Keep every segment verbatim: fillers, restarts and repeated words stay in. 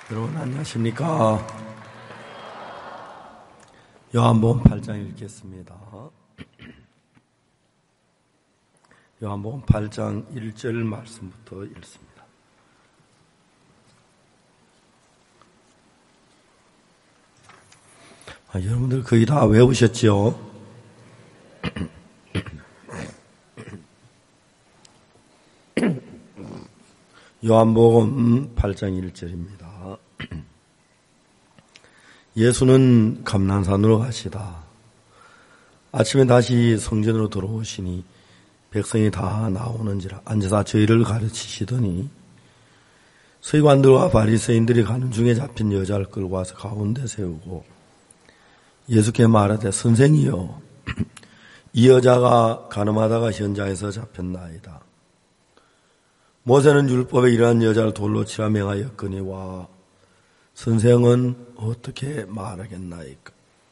여러분 안녕하십니까? 요한복음 팔 장 읽겠습니다. 요한복음 팔 장 일 절 말씀부터 읽습니다. 아, 여러분들 거의 다 외우셨죠? 요한복음 팔 장 일 절입니다. 예수는 감난산으로 가시다. 아침에 다시 성전으로 들어오시니 백성이 다 나오는지라 앉아서 저희를 가르치시더니 서기관들과 바리새인들이 가는 중에 잡힌 여자를 끌고 와서 가운데 세우고 예수께 말하되 선생이여 이 여자가 간음하다가 현장에서 잡혔나이다. 모세는 율법에 이러한 여자를 돌로 치라 명하였거니와 선생은 어떻게 말하겠나이까?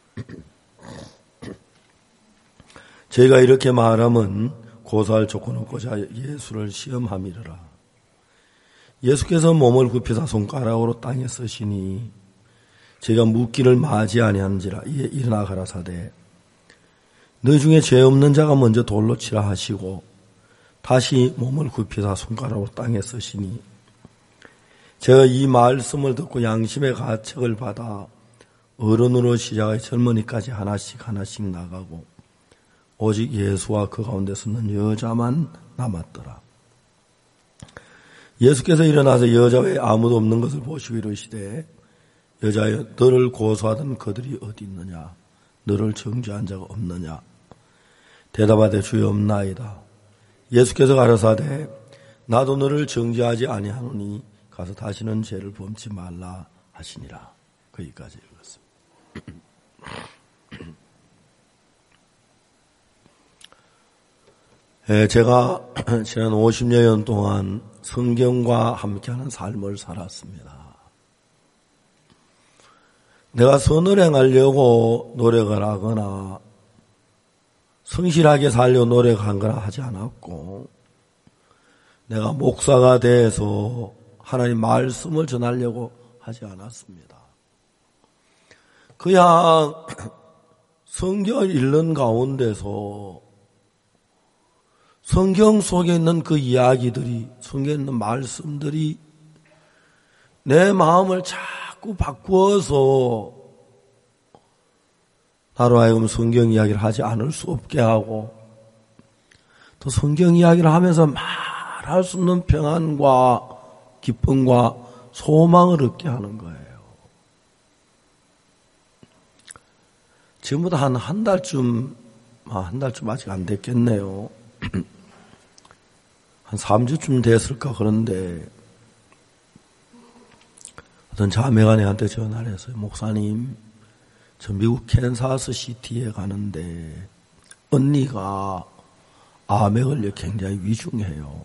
저희가 이렇게 말하면 고소할 조건 없고자 예수를 시험함이라. 예수께서 몸을 굽히사 손가락으로 땅에 쓰시니 저희가 묻기를 마지 아니한지라. 이에 일어나 가라사대 너희 중에 죄 없는 자가 먼저 돌로 치라 하시고 다시 몸을 굽히사 손가락으로 땅에 쓰시니 제가 이 말씀을 듣고 양심의 가책을 받아 어른으로 시작해 젊은이까지 하나씩 하나씩 나가고 오직 예수와 그 가운데 서는 여자만 남았더라. 예수께서 일어나서 여자 외에 아무도 없는 것을 보시고 이르시되 여자여 너를 고소하던 그들이 어디 있느냐? 너를 정죄한 자가 없느냐? 대답하되 주여 없나이다. 예수께서 가라사대 나도 너를 정죄하지 아니하노니 가서 다시는 죄를 범치 말라 하시니라. 거기까지 읽었습니다. 예, 제가 지난 오십 년 동안 성경과 함께하는 삶을 살았습니다. 내가 선을 행하려고 노력을 하거나 성실하게 살려고 노력한 거나 하지 않았고 내가 목사가 돼서 하나님 말씀을 전하려고 하지 않았습니다. 그냥 성경을 읽는 가운데서 성경 속에 있는 그 이야기들이, 성경에 있는 말씀들이 내 마음을 자꾸 바꾸어서 나로 하여금 성경 이야기를 하지 않을 수 없게 하고 또 성경 이야기를 하면서 말할 수 없는 평안과 기쁨과 소망을 얻게 하는 거예요. 지금보다 한 한 달쯤, 한 달쯤 아직 안 됐겠네요. 한 삼 주쯤 됐을까 그런데 어떤 자매가 내한테 전화를 했어요. 목사님, 저 미국 캔사스 시티에 가는데 언니가 암에 걸려 굉장히 위중해요.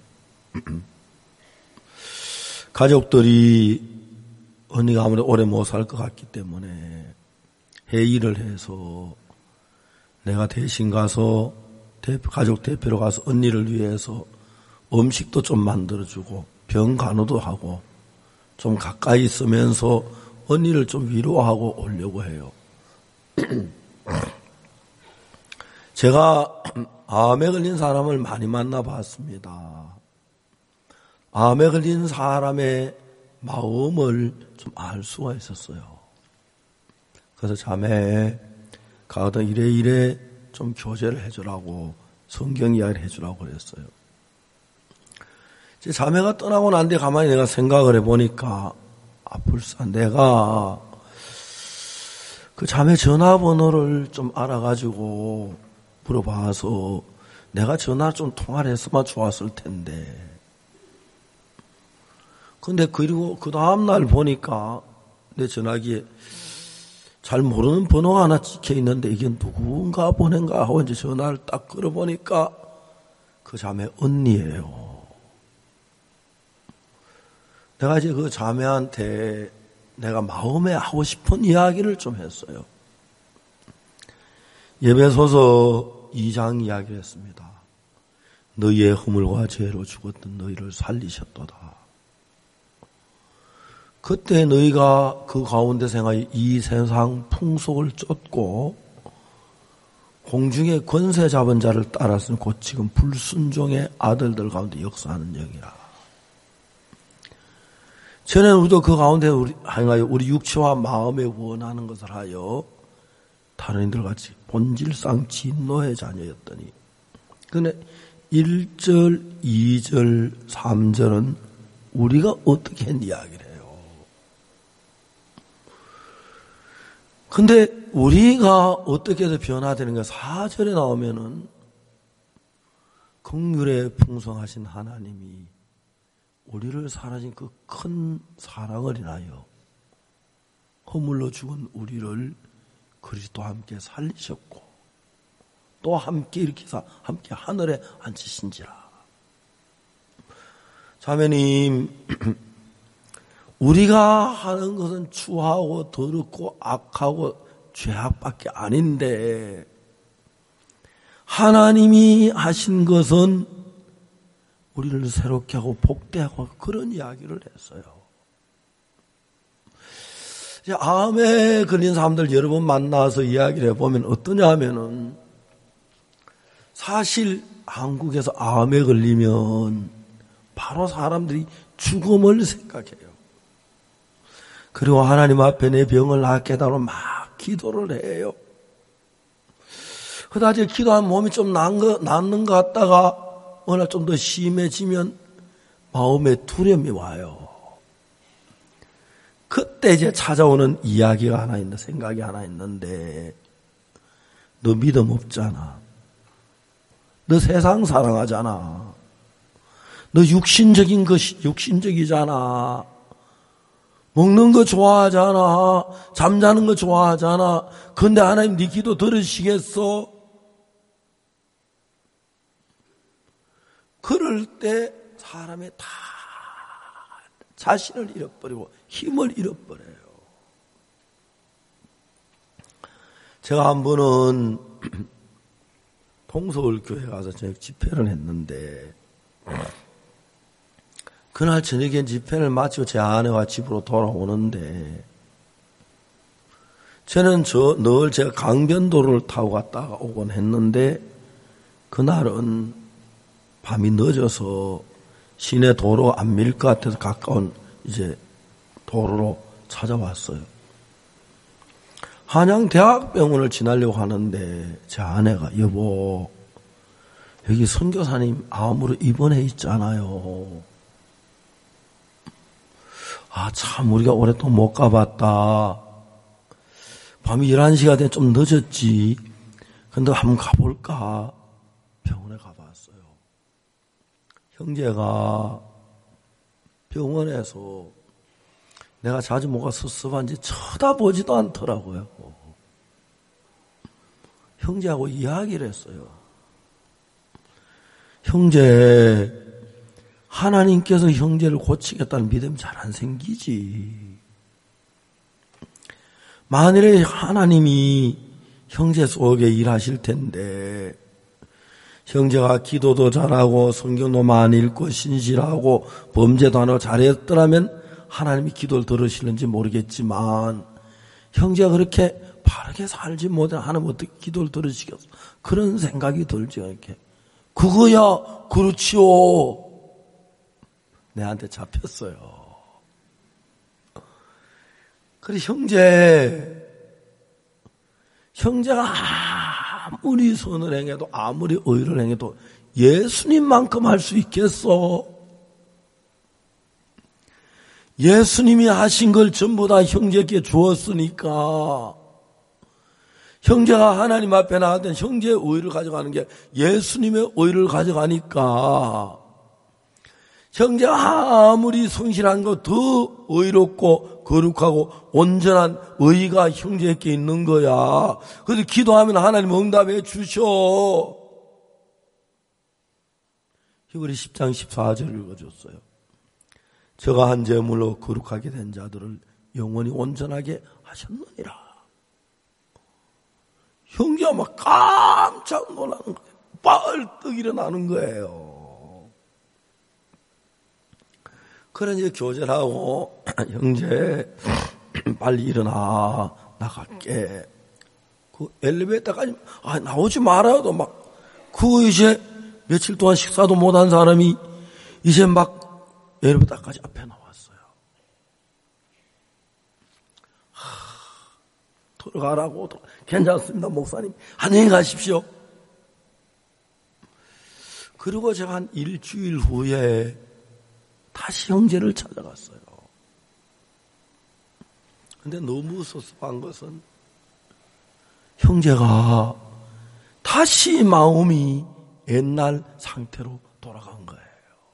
가족들이 언니가 아무래도 오래 못 살 것 같기 때문에 회의를 해서 내가 대신 가서 대표, 가족 대표로 가서 언니를 위해서 음식도 좀 만들어주고 병 간호도 하고 좀 가까이 있으면서 언니를 좀 위로하고 오려고 해요. 제가 암에 걸린 사람을 많이 만나봤습니다. 암에 걸린 사람의 마음을 좀 알 수가 있었어요. 그래서 자매 가거든 이래 이래 좀 교제를 해주라고 성경 이야기를 해주라고 그랬어요. 제 자매가 떠나고 난 뒤에 가만히 내가 생각을 해보니까 아 불사 내가 그 자매 전화번호를 좀 알아가지고 물어봐서 내가 전화 좀 통화를 했으면 좋았을 텐데 근데 그리고 그 다음날 보니까 내 전화기에 잘 모르는 번호가 하나 찍혀 있는데 이게 누군가 보낸가 하고 이제 전화를 딱 걸어보니까 그 자매 언니예요. 내가 이제 그 자매한테 내가 마음에 하고 싶은 이야기를 좀 했어요. 에베소서 이 장 이야기를 했습니다. 너희의 허물과 죄로 죽었던 너희를 살리셨도다. 그때 너희가 그 가운데 생하여 이 세상 풍속을 쫓고 공중의 권세 잡은 자를 따랐으니 곧 지금 불순종의 아들들 가운데 역사하는 영이라. 전에는 우리도 그 가운데 우리, 하여 우리 육체와 마음에 원하는 것을 하여 다른 이들 같이 본질상 진노의 자녀였더니, 근데 일 절, 이 절, 삼 절은 우리가 어떻게 했 이야기를 해요. 근데 우리가 어떻게 해서 변화되는가 사 절에 나오면은 긍휼에 풍성하신 하나님이 우리를 사라진 그 큰 사랑을 인하여 허물로 죽은 우리를 그리스도와 함께 살리셨고 또 함께 일으키사 함께 하늘에 앉히신지라. 자매님, 우리가 하는 것은 추하고 더럽고 악하고 죄악밖에 아닌데 하나님이 하신 것은 우리를 새롭게 하고 복되하고 그런 이야기를 했어요. 이제 암에 걸린 사람들 여러 번 만나서 이야기를 해보면 어떠냐 하면은 사실 한국에서 암에 걸리면 바로 사람들이 죽음을 생각해요. 그리고 하나님 앞에 내 병을 낫게 해달라고 막 기도를 해요. 그다지 기도하면 몸이 좀 낫는 것, 낫는 것 같다가 어느 날 좀 더 심해지면 마음에 두려움이 와요. 그때 이제 찾아오는 이야기가 하나 있는데, 생각이 하나 있는데, 너 믿음 없잖아. 너 세상 사랑하잖아. 너 육신적인 것이, 육신적이잖아. 먹는 거 좋아하잖아. 잠자는 거 좋아하잖아. 근데 하나님 네 기도 들으시겠어? 그럴 때 사람이 다 자신을 잃어버리고 힘을 잃어버려요. 제가 한 번은 동서울교회 가서 저녁 집회를 했는데 그날 저녁에 집회를 마치고 제 아내와 집으로 돌아오는데 저는 저 늘 제가 강변도로를 타고 갔다가 오곤 했는데 그날은 밤이 늦어서 시내 도로 안 밀 것 같아서 가까운 이제 도로로 찾아왔어요. 한양대학병원을 지나려고 하는데 제 아내가 여보 여기 선교사님 암으로 입원해 있잖아요. 아 참 우리가 오랫동안 못 가봤다. 밤이 열한 시가 돼 좀 늦었지. 근데 한번 가볼까. 병원에 가봤어요. 형제가 병원에서 내가 자주 뭐가 섭섭한지 쳐다보지도 않더라고요. 형제하고 이야기를 했어요. 형제, 하나님께서 형제를 고치겠다는 믿음이 잘 안 생기지. 만일에 하나님이 형제 속에 일하실 텐데 형제가 기도도 잘하고 성경도 많이 읽고 신실하고 범죄도 안 하고 잘했더라면 하나님이 기도를 들으시는지 모르겠지만 형제가 그렇게 바르게 살지 못해 하나님 어떻게 기도를 들으시겠어? 그런 생각이 들죠. 이렇게 그거야 그렇지요. 내한테 잡혔어요. 그래 형제 형제가 아무리 선을 행해도 아무리 의를 행해도 예수님만큼 할 수 있겠어? 예수님이 하신 걸 전부 다 형제에게 주었으니까 형제가 하나님 앞에 나갔던 형제의 의를 가져가는 게 예수님의 의를 가져가니까 형제가 아무리 성실한 거 더 의롭고 거룩하고 온전한 의가 형제에게 있는 거야. 그래서 기도하면 하나님 응답해 주셔. 히브리 십 장 십사 절 읽어줬어요. 저가 한 제물로 거룩하게 된 자들을 영원히 온전하게 하셨느니라. 형제가 막 깜짝 놀라는 거예요. 벌떡 일어나는 거예요. 그래 이제 교제하고 형제 빨리 일어나 나갈게. 그 엘리베이터까지 아, 나오지 말아도 막 그 이제 며칠 동안 식사도 못한 사람이 이제 막 엘리베이터까지 앞에 나왔어요. 하, 들어가라고 괜찮습니다 목사님 안녕히 가십시오. 그리고 제가 한 일주일 후에 다시 형제를 찾아갔어요. 근데 너무 섭섭한 것은 형제가 다시 마음이 옛날 상태로 돌아간 거예요.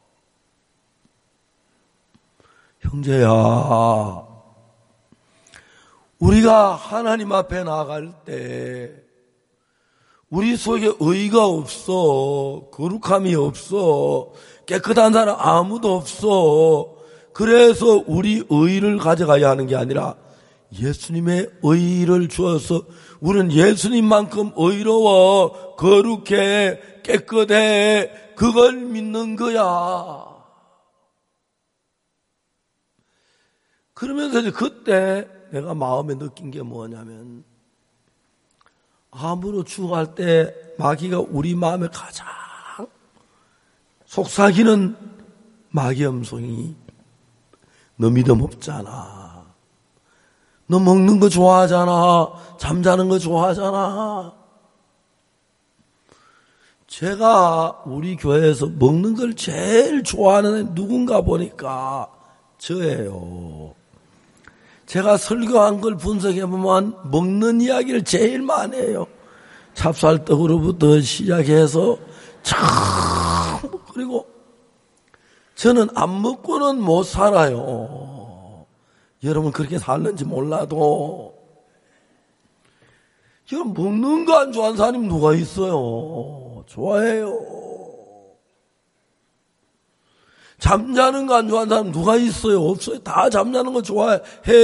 형제야, 우리가 하나님 앞에 나갈 때 우리 속에 의가 없어, 거룩함이 없어, 깨끗한 사람 아무도 없어. 그래서 우리 의를 가져가야 하는 게 아니라 예수님의 의를 주어서 우리는 예수님만큼 의로워, 거룩해, 깨끗해, 그걸 믿는 거야. 그러면서 이제 그때 내가 마음에 느낀 게 뭐냐면, 암으로 죽어갈 때 마귀가 우리 마음에 가장 속삭이는 마귀 음성이 너 믿음 없잖아. 너 먹는 거 좋아하잖아. 잠자는 거 좋아하잖아. 제가 우리 교회에서 먹는 걸 제일 좋아하는 누군가 보니까 저예요. 제가 설교한 걸 분석해보면 먹는 이야기를 제일 많이 해요. 찹쌀떡으로부터 시작해서 참 그리고 저는 안 먹고는 못 살아요. 여러분 그렇게 살는지 몰라도 여러분 먹는 거 안 좋아하는 사람이 누가 있어요? 좋아해요. 잠자는 거 안 좋아하는 사람 누가 있어요? 없어요. 다 잠자는 거 좋아해요.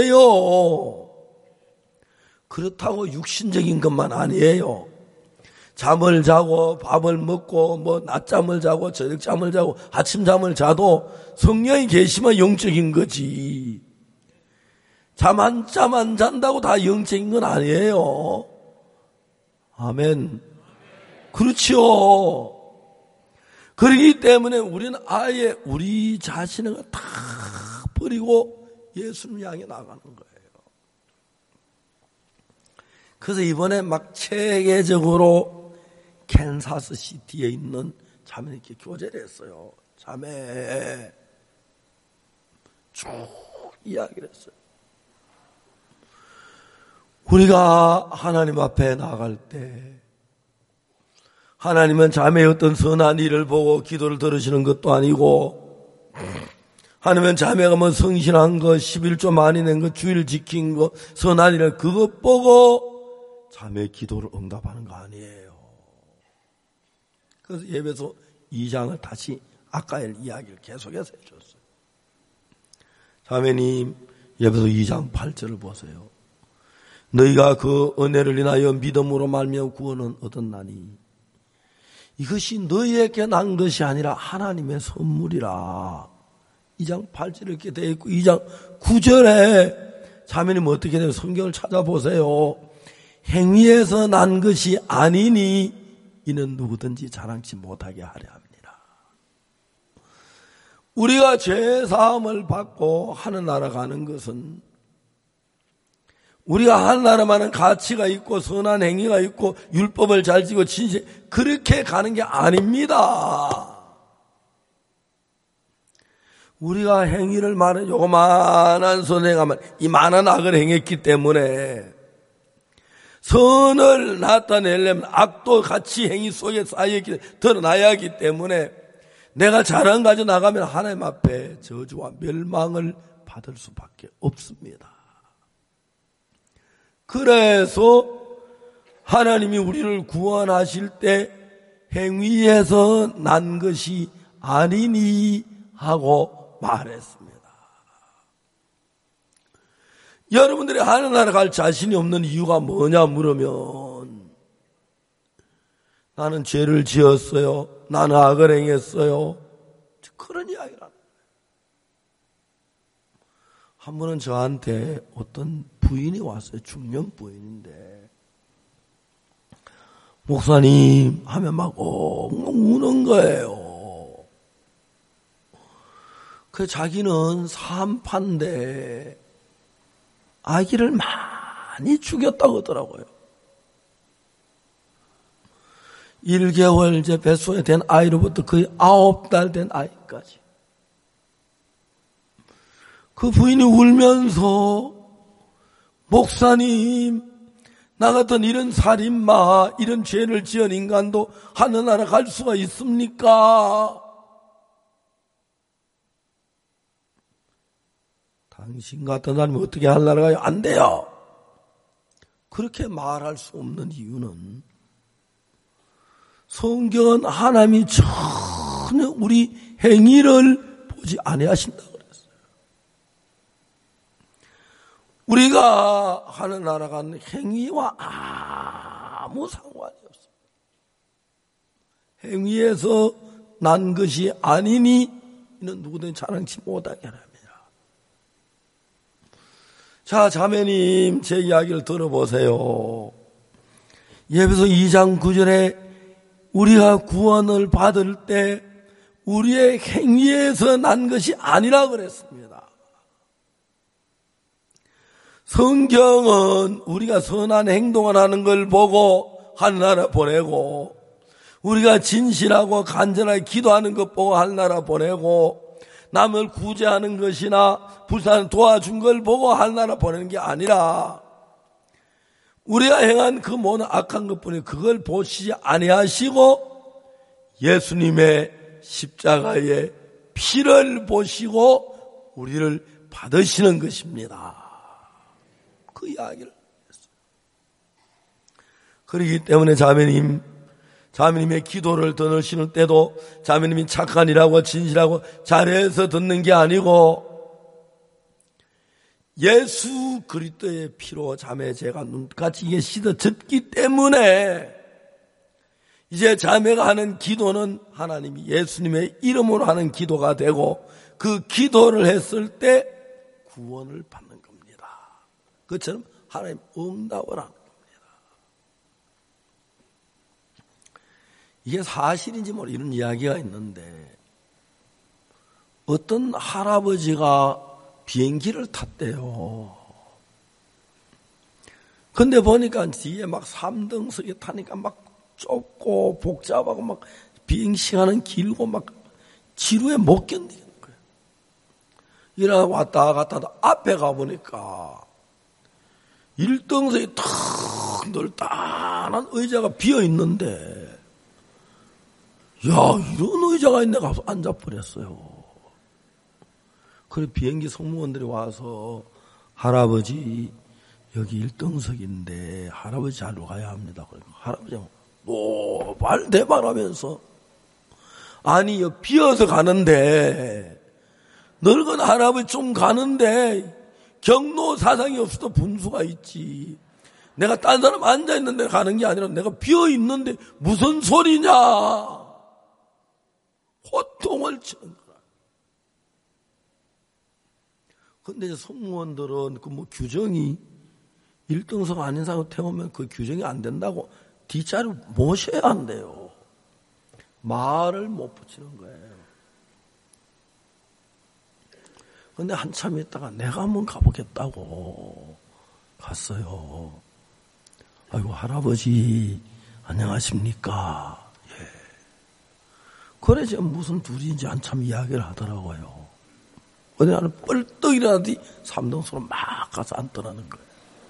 그렇다고 육신적인 것만 아니에요. 잠을 자고 밥을 먹고 뭐 낮잠을 자고 저녁잠을 자고 아침잠을 자도 성령이 계시면 영적인 거지. 잠 한 잠 안 잔다고 다 영적인 건 아니에요. 아멘. 그렇지요. 그렇기 때문에 우리는 아예 우리 자신을 다 버리고 예수님 향해 나가는 거예요. 그래서 이번에 막 체계적으로 캔사스 시티에 있는 자매 이렇게 교제를 했어요. 자매 쭉 이야기를 했어요. 우리가 하나님 앞에 나갈 때 하나님은 자매의 어떤 선한 일을 보고 기도를 들으시는 것도 아니고 하나님은 자매가 뭐 성실한 거, 십일조 많이 낸 거, 주일 지킨 거, 선한 일을 그것 보고 자매의 기도를 응답하는 거 아니에요. 그래서 예배소 이 장을 다시 아까의 이야기를 계속해서 해줬어요. 자매님 예배소 이 장 팔 절을 보세요. 너희가 그 은혜를 인하여 믿음으로 말미암아 구원은 얻었나니 이것이 너희에게 난 것이 아니라 하나님의 선물이라. 이 장 팔 절에 이렇게 되어 있고 이 장 구 절에 자매님 어떻게 돼요? 성경을 찾아보세요. 행위에서 난 것이 아니니 이는 누구든지 자랑치 못하게 하려 합니다. 우리가 죄사함을 받고 하늘나라 가는 것은 우리가 하늘나라만은 가치가 있고 선한 행위가 있고 율법을 잘 지고 진실 그렇게 가는 게 아닙니다. 우리가 행위를 많은 요만한 선행하면 이만한 악을 행했기 때문에 선을 나타내려면 악도 같이 행위 속에 쌓여있기 드러나야 하기 때문에 내가 잘한 가지고 나가면 하나님 앞에 저주와 멸망을 받을 수밖에 없습니다. 그래서 하나님이 우리를 구원하실 때 행위에서 난 것이 아니니 하고 말했습니다. 여러분들이 하늘나라 갈 자신이 없는 이유가 뭐냐 물으면 나는 죄를 지었어요. 나는 악을 행했어요. 그런 이야기를 합니다. 한 번은 저한테 어떤 부인이 왔어요. 중년 부인인데, 목사님 하면 막 엉엉 우는 거예요. 그 자기는 산파인데 아기를 많이 죽였다고 하더라고요. 일 개월 이제 뱃속에 된 아이로부터 거의 아홉 달 된 아이까지. 그 부인이 울면서, 목사님, 나 같은 이런 살인마, 이런 죄를 지은 인간도 하늘나라 갈 수가 있습니까? 당신 같은 사람이 어떻게 하늘나라 가요? 안 돼요. 그렇게 말할 수 없는 이유는 성경은 하나님이 전혀 우리 행위를 보지 아니하신다고 그랬어요. 우리가 하늘나라 간 행위와 아무 상관이 없습니다. 행위에서 난 것이 아니니 이는 누구든 자랑치 못하게 합니다. 자, 자매님, 제 이야기를 들어보세요. 에베소 이 장 구 절에 우리가 구원을 받을 때 우리의 행위에서 난 것이 아니라 그랬습니다. 성경은 우리가 선한 행동을 하는 걸 보고 하늘나라 보내고, 우리가 진실하고 간절하게 기도하는 것 보고 하늘나라 보내고, 남을 구제하는 것이나 불쌍히 도와준 걸 보고 하늘나라 보내는 게 아니라, 우리가 행한 그 모든 악한 것뿐이 그걸 보시지 아니하시고 예수님의 십자가의 피를 보시고 우리를 받으시는 것입니다. 그 이야기를 했어요. 그렇기 때문에 자매님, 자매님의 기도를 들으시는 때도 자매님이 착한 일하고 진실하고 잘해서 듣는 게 아니고 예수 그리스도의 피로 자매 제가 눈같이 이게 씻어졌기 때문에 이제 자매가 하는 기도는 하나님이 예수님의 이름으로 하는 기도가 되고 그 기도를 했을 때 구원을 받는 겁니다. 그처럼 하나님 응답을 하는 겁니다. 이게 사실인지 모르 이런 이야기가 있는데 어떤 할아버지가 비행기를 탔대요. 근데 보니까 뒤에 막 삼 등석에 타니까 막 좁고 복잡하고 막 비행 시간은 길고 막 지루해 못 견디는 거예요. 이러다 왔다 갔다 하다 앞에 가보니까 일 등석에 탁 널따한 의자가 비어있는데 야, 이런 의자가 있네 가서 앉아버렸어요. 그래 비행기 승무원들이 와서 할아버지 여기 일 등석인데 할아버지 자리로 가야 합니다. 그러니까 할아버지가 노발 대발하면서 아니 여기 비어서 가는데 늙은 할아버지 좀 가는데 경로 사상이 없어도 분수가 있지. 내가 딴 사람 앉아있는데 가는 게 아니라 내가 비어있는데 무슨 소리냐. 호통을 치는 거야. 근데 이제 승무원들은 그 뭐 규정이 일 등석 아닌 사람 태우면 그 규정이 안 된다고 뒷자리를 모셔야 한대요. 말을 못 붙이는 거예요. 근데 한참 있다가 내가 한번 가보겠다고 갔어요. 아이고 할아버지 안녕하십니까. 예. 그래 지금 무슨 둘이인지 한참 이야기를 하더라고요. 어디 나는 뻘떡 일어나더니 삼등석으로 막 가서 앉더라는 거예요.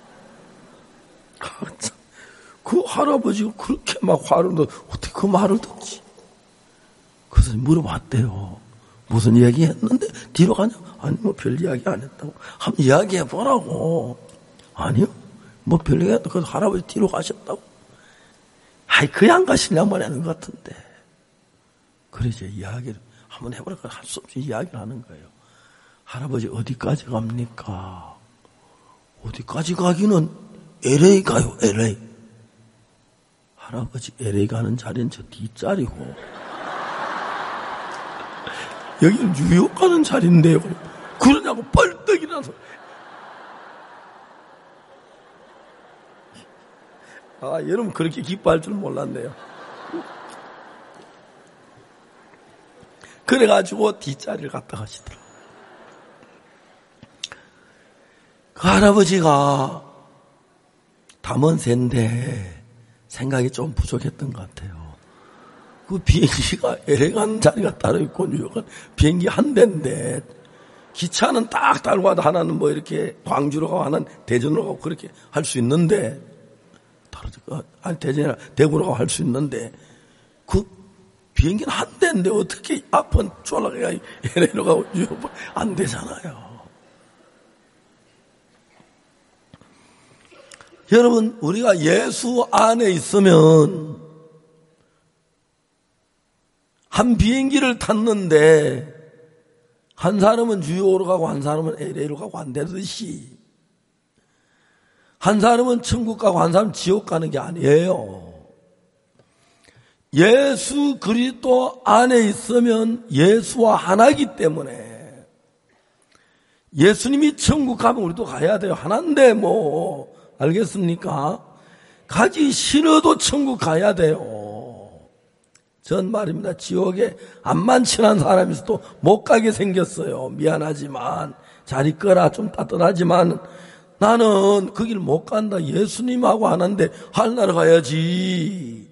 아, 참. 그 할아버지가 그렇게 막 화를 내 어떻게 그 말을 듣지? 그래서 물어봤대요. 무슨 이야기 했는데 뒤로 가냐? 아니 뭐 별 이야기 안 했다고. 한번 이야기해 보라고. 아니요. 뭐 별 이야기 안 했다고. 그래서 할아버지 뒤로 가셨다고. 아이 그냥 안 가시냐고 하는 것 같은데. 그래 이제 이야기를 한번 해보니까 할 수 없이 이야기를 하는 거예요. 할아버지 어디까지 갑니까? 어디까지 가기는 엘에이 가요. 엘에이. 할아버지 엘에이 가는 자리는 저 뒷자리고 여기는 뉴욕 가는 자리인데요. 그러냐고 벌떡 일어나서. 아, 여러분 그렇게 기뻐할 줄 몰랐네요. 그래가지고 뒷자리를 갖다 가시더라고요. 그 할아버지가 담은 새인데 생각이 좀 부족했던 것 같아요. 그 비행기가 엘에이간 자리가 따로 있고 뉴욕은 비행기 한 대인데 기차는 딱 달고 가도 하나는 뭐 이렇게 광주로 가고 하나는 대전으로 가고 그렇게 할 수 있는데 아니 대전이나 대구로 가고 할 수 있는데 그 비행기는 한 대인데 어떻게 앞은 졸라가 엘에이로 가고 뉴욕 안 되잖아요. 여러분 우리가 예수 안에 있으면 한 비행기를 탔는데 한 사람은 뉴욕으로 가고 한 사람은 엘에이로 가고 안 되듯이 한 사람은 천국 가고 한 사람은 지옥 가는 게 아니에요. 예수 그리스도 안에 있으면 예수와 하나이기 때문에 예수님이 천국 가면 우리도 가야 돼요. 하나인데 뭐 알겠습니까? 가기 싫어도 천국 가야 돼요. 전 말입니다. 지옥에 암만 친한 사람이 있어도 못 가게 생겼어요. 미안하지만 잘 있거라 좀 따뜻하지만 나는 그 길 못 간다. 예수님하고 하나인데 하늘나라 가야지.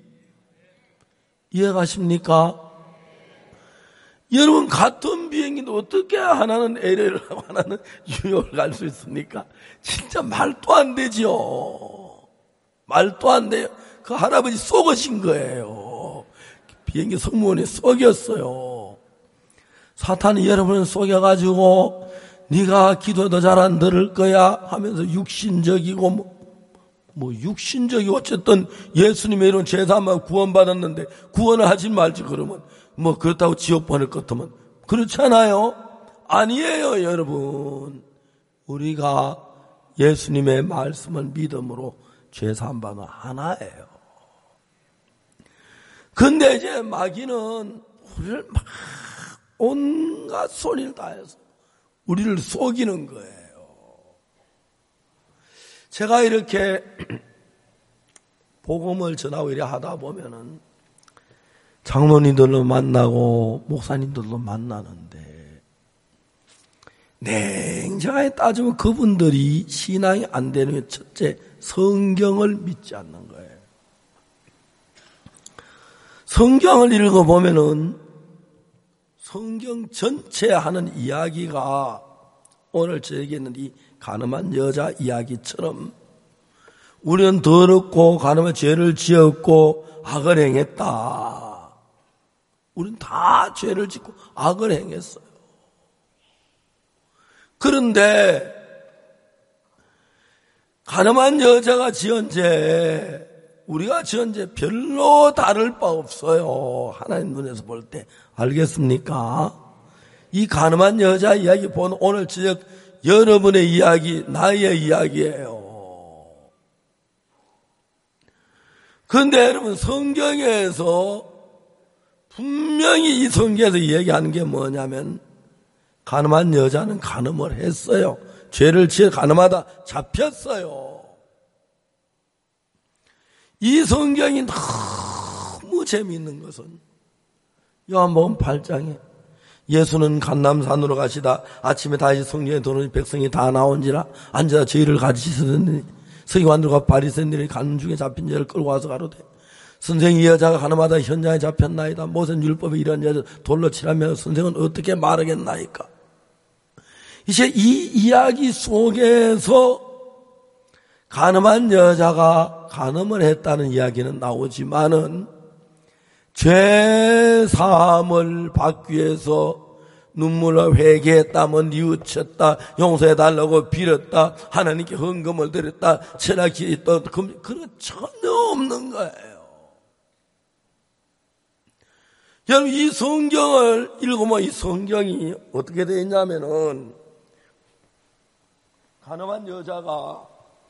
이해가십니까? 여러분 같은 비행기인데 어떻게 하나는 엘에이를 가고 하나는 뉴욕을 갈 수 있습니까? 진짜 말도 안 되죠. 말도 안 돼요. 그 할아버지 속으신 거예요. 비행기 승무원이 속였어요. 사탄이 여러분을 속여가지고 네가 기도도 잘 안 들을 거야 하면서 육신적이고 뭐, 뭐 육신적이 어쨌든 예수님의 이런 제사만 구원받았는데 구원을 하지 말지 그러면 뭐 그렇다고 지옥 보낼 것 같으면 그렇잖아요. 아니에요. 여러분 우리가 예수님의 말씀을 믿음으로 죄사함 받는 하나예요. 근데 이제 마귀는 우리를 막 온갖 소리를 다해서 우리를 속이는 거예요. 제가 이렇게 복음을 전하고 이래 하다 보면은 장로님들도 만나고 목사님들도 만나는데 냉정하게 따지면 그분들이 신앙이 안 되는 게 첫째 성경을 믿지 않는 거예요. 성경을 읽어보면은 성경 전체에 하는 이야기가 오늘 저에게 있는 이 가늠한 여자 이야기처럼 우리는 더럽고 가늠한 죄를 지었고 악을 행했다. 우리는 다 죄를 짓고 악을 행했어요. 그런데 가늠한 여자가 지은 죄, 우리가 지은 죄 별로 다를 바 없어요. 하나님 눈에서 볼 때. 알겠습니까? 이 가늠한 여자 이야기 본 오늘 저녁 여러분의 이야기, 나의 이야기예요. 그런데 여러분 성경에서 분명히 이 성경에서 얘기하는 게 뭐냐면 가늠한 여자는 가늠을 했어요. 죄를 지어 가늠하다 잡혔어요. 이 성경이 너무 재미있는 것은 요한복음 팔 장에 예수는 감람산으로 가시다 아침에 다시 성전에 들어오니 백성이 다 나온지라 앉아 저희를 가르치시더니 서기관들과 바리새인들이 가는 중에 잡힌 자를 끌고 와서 가로되 선생이 이 여자가 가늠하다 현장에 잡혔나이다. 모세는 율법에 이런 여자 돌로 치라며 선생은 어떻게 말하겠나이까. 이제 이 이야기 속에서 가늠한 여자가 가늠을 했다는 이야기는 나오지만은 죄 사함을 받기 위해서 눈물로 회개했다면 뉘우쳤다, 용서해달라고 빌었다, 하나님께 헌금을 드렸다, 철학이 있다, 그런 전혀 없는 거예요. 여러분 이 성경을 읽으면 이 성경이 어떻게 되어 있냐면은 가늠한 여자가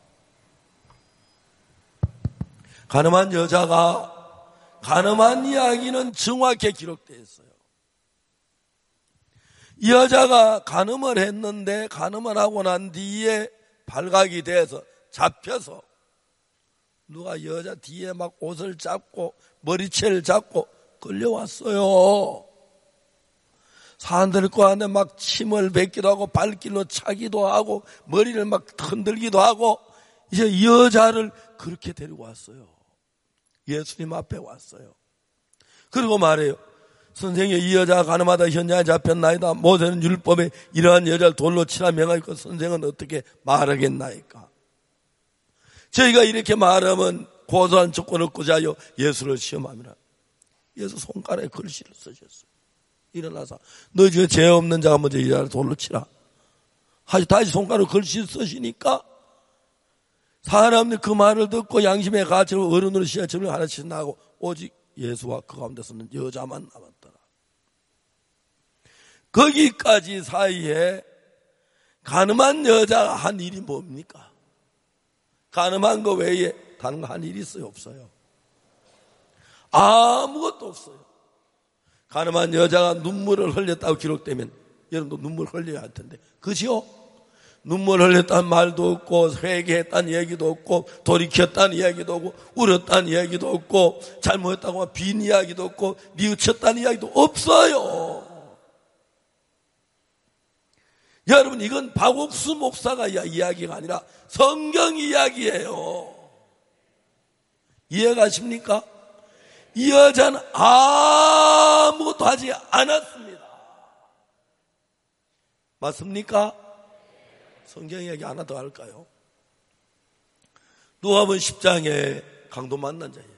가늠한 여자가 가늠한 이야기는 정확히 기록되어 있어요. 이 여자가 간음을 했는데 간음을 하고 난 뒤에 발각이 돼서 잡혀서 누가 여자 뒤에 막 옷을 잡고 머리채를 잡고 끌려왔어요. 사람들 그 안에 막 침을 뱉기도 하고 발길로 차기도 하고 머리를 막 흔들기도 하고 이제 이 여자를 그렇게 데리고 왔어요. 예수님 앞에 왔어요. 그리고 말해요. 선생님, 이 여자가 가늠하다 현장에 잡혔나이다. 모세는 율법에 이러한 여자를 돌로 치라 명하니까 선생은 어떻게 말하겠나이까. 저희가 이렇게 말하면 고소한 조건을 얻고자 하여 예수를 시험함이라. 예수 손가락에 글씨를 쓰셨어요. 일어나서 너 중에 죄 없는 자가 먼저 이 여자를 돌로 치라. 하시 다시 손가락에 글씨를 쓰시니까 사람들이 그 말을 듣고 양심의 가치로 어른으로 시야점을 하나씩 나고 오직 예수와 그 가운데서는 여자만 남았더라. 거기까지 사이에 가늠한 여자가 한 일이 뭡니까? 가늠한 거 외에 다른 거 한 일이 있어요? 없어요? 아무것도 없어요. 가늠한 여자가 눈물을 흘렸다고 기록되면 여러분도 눈물 흘려야 할 텐데 그지요? 눈물 흘렸다는 말도 없고 회개했다는 얘기도 없고 돌이켰다는 이야기도 없고 울었다는 이야기도 없고 잘못했다고 빈 이야기도 없고 뉘우쳤다는 이야기도 없어요. 여러분, 이건 박옥수 목사가 이야기가 아니라 성경 이야기예요. 이해가십니까? 이 여자는 아무것도 하지 않았습니다. 맞습니까? 성경 이야기 하나 더 할까요? 누가복음 십 장에 강도 만난 자예요.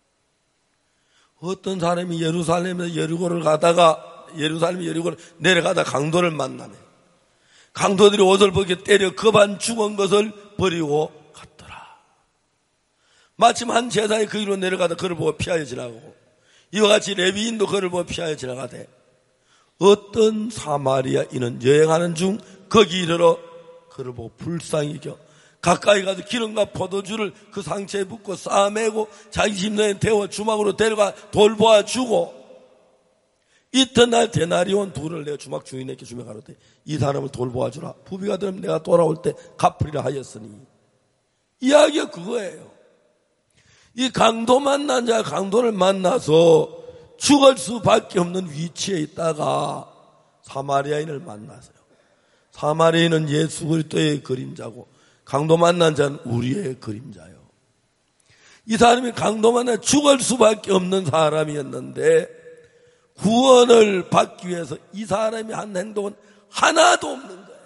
어떤 사람이 예루살렘에서 여리고를 가다가 예루살렘 여리고를 내려가다 강도를 만나네. 강도들이 옷을 벗겨 때려 겁안 죽은 것을 버리고 갔더라. 마침 한 제사에 그 위로 내려가다 그를 보고 피하여 지나가고 이와 같이 레위인도 그를 보고 피하여 지나가되 어떤 사마리아인은 여행하는 중 거기 이르러 그를 보고 불쌍히 여겨 가까이 가서 기름과 포도주를 그 상처에 붓고 싸매고 자기 심장에 데워 주막으로 데려가 돌보아 주고 이튿날 데나리온 둘을 내어 주막 주인에게 주며 가로되 이 사람을 돌보아 주라. 부비가 되면 내가 돌아올 때 갚으리라 하였으니 이야기가 그거예요. 이 강도 만난 자가 강도를 만나서 죽을 수밖에 없는 위치에 있다가 사마리아인을 만나서요. 사마리아인은 예수 그리스도의 그림자고 강도 만난 자는 우리의 그림자요. 이 사람이 강도 만나 죽을 수밖에 없는 사람이었는데 구원을 받기 위해서 이 사람이 한 행동은 하나도 없는 거예요.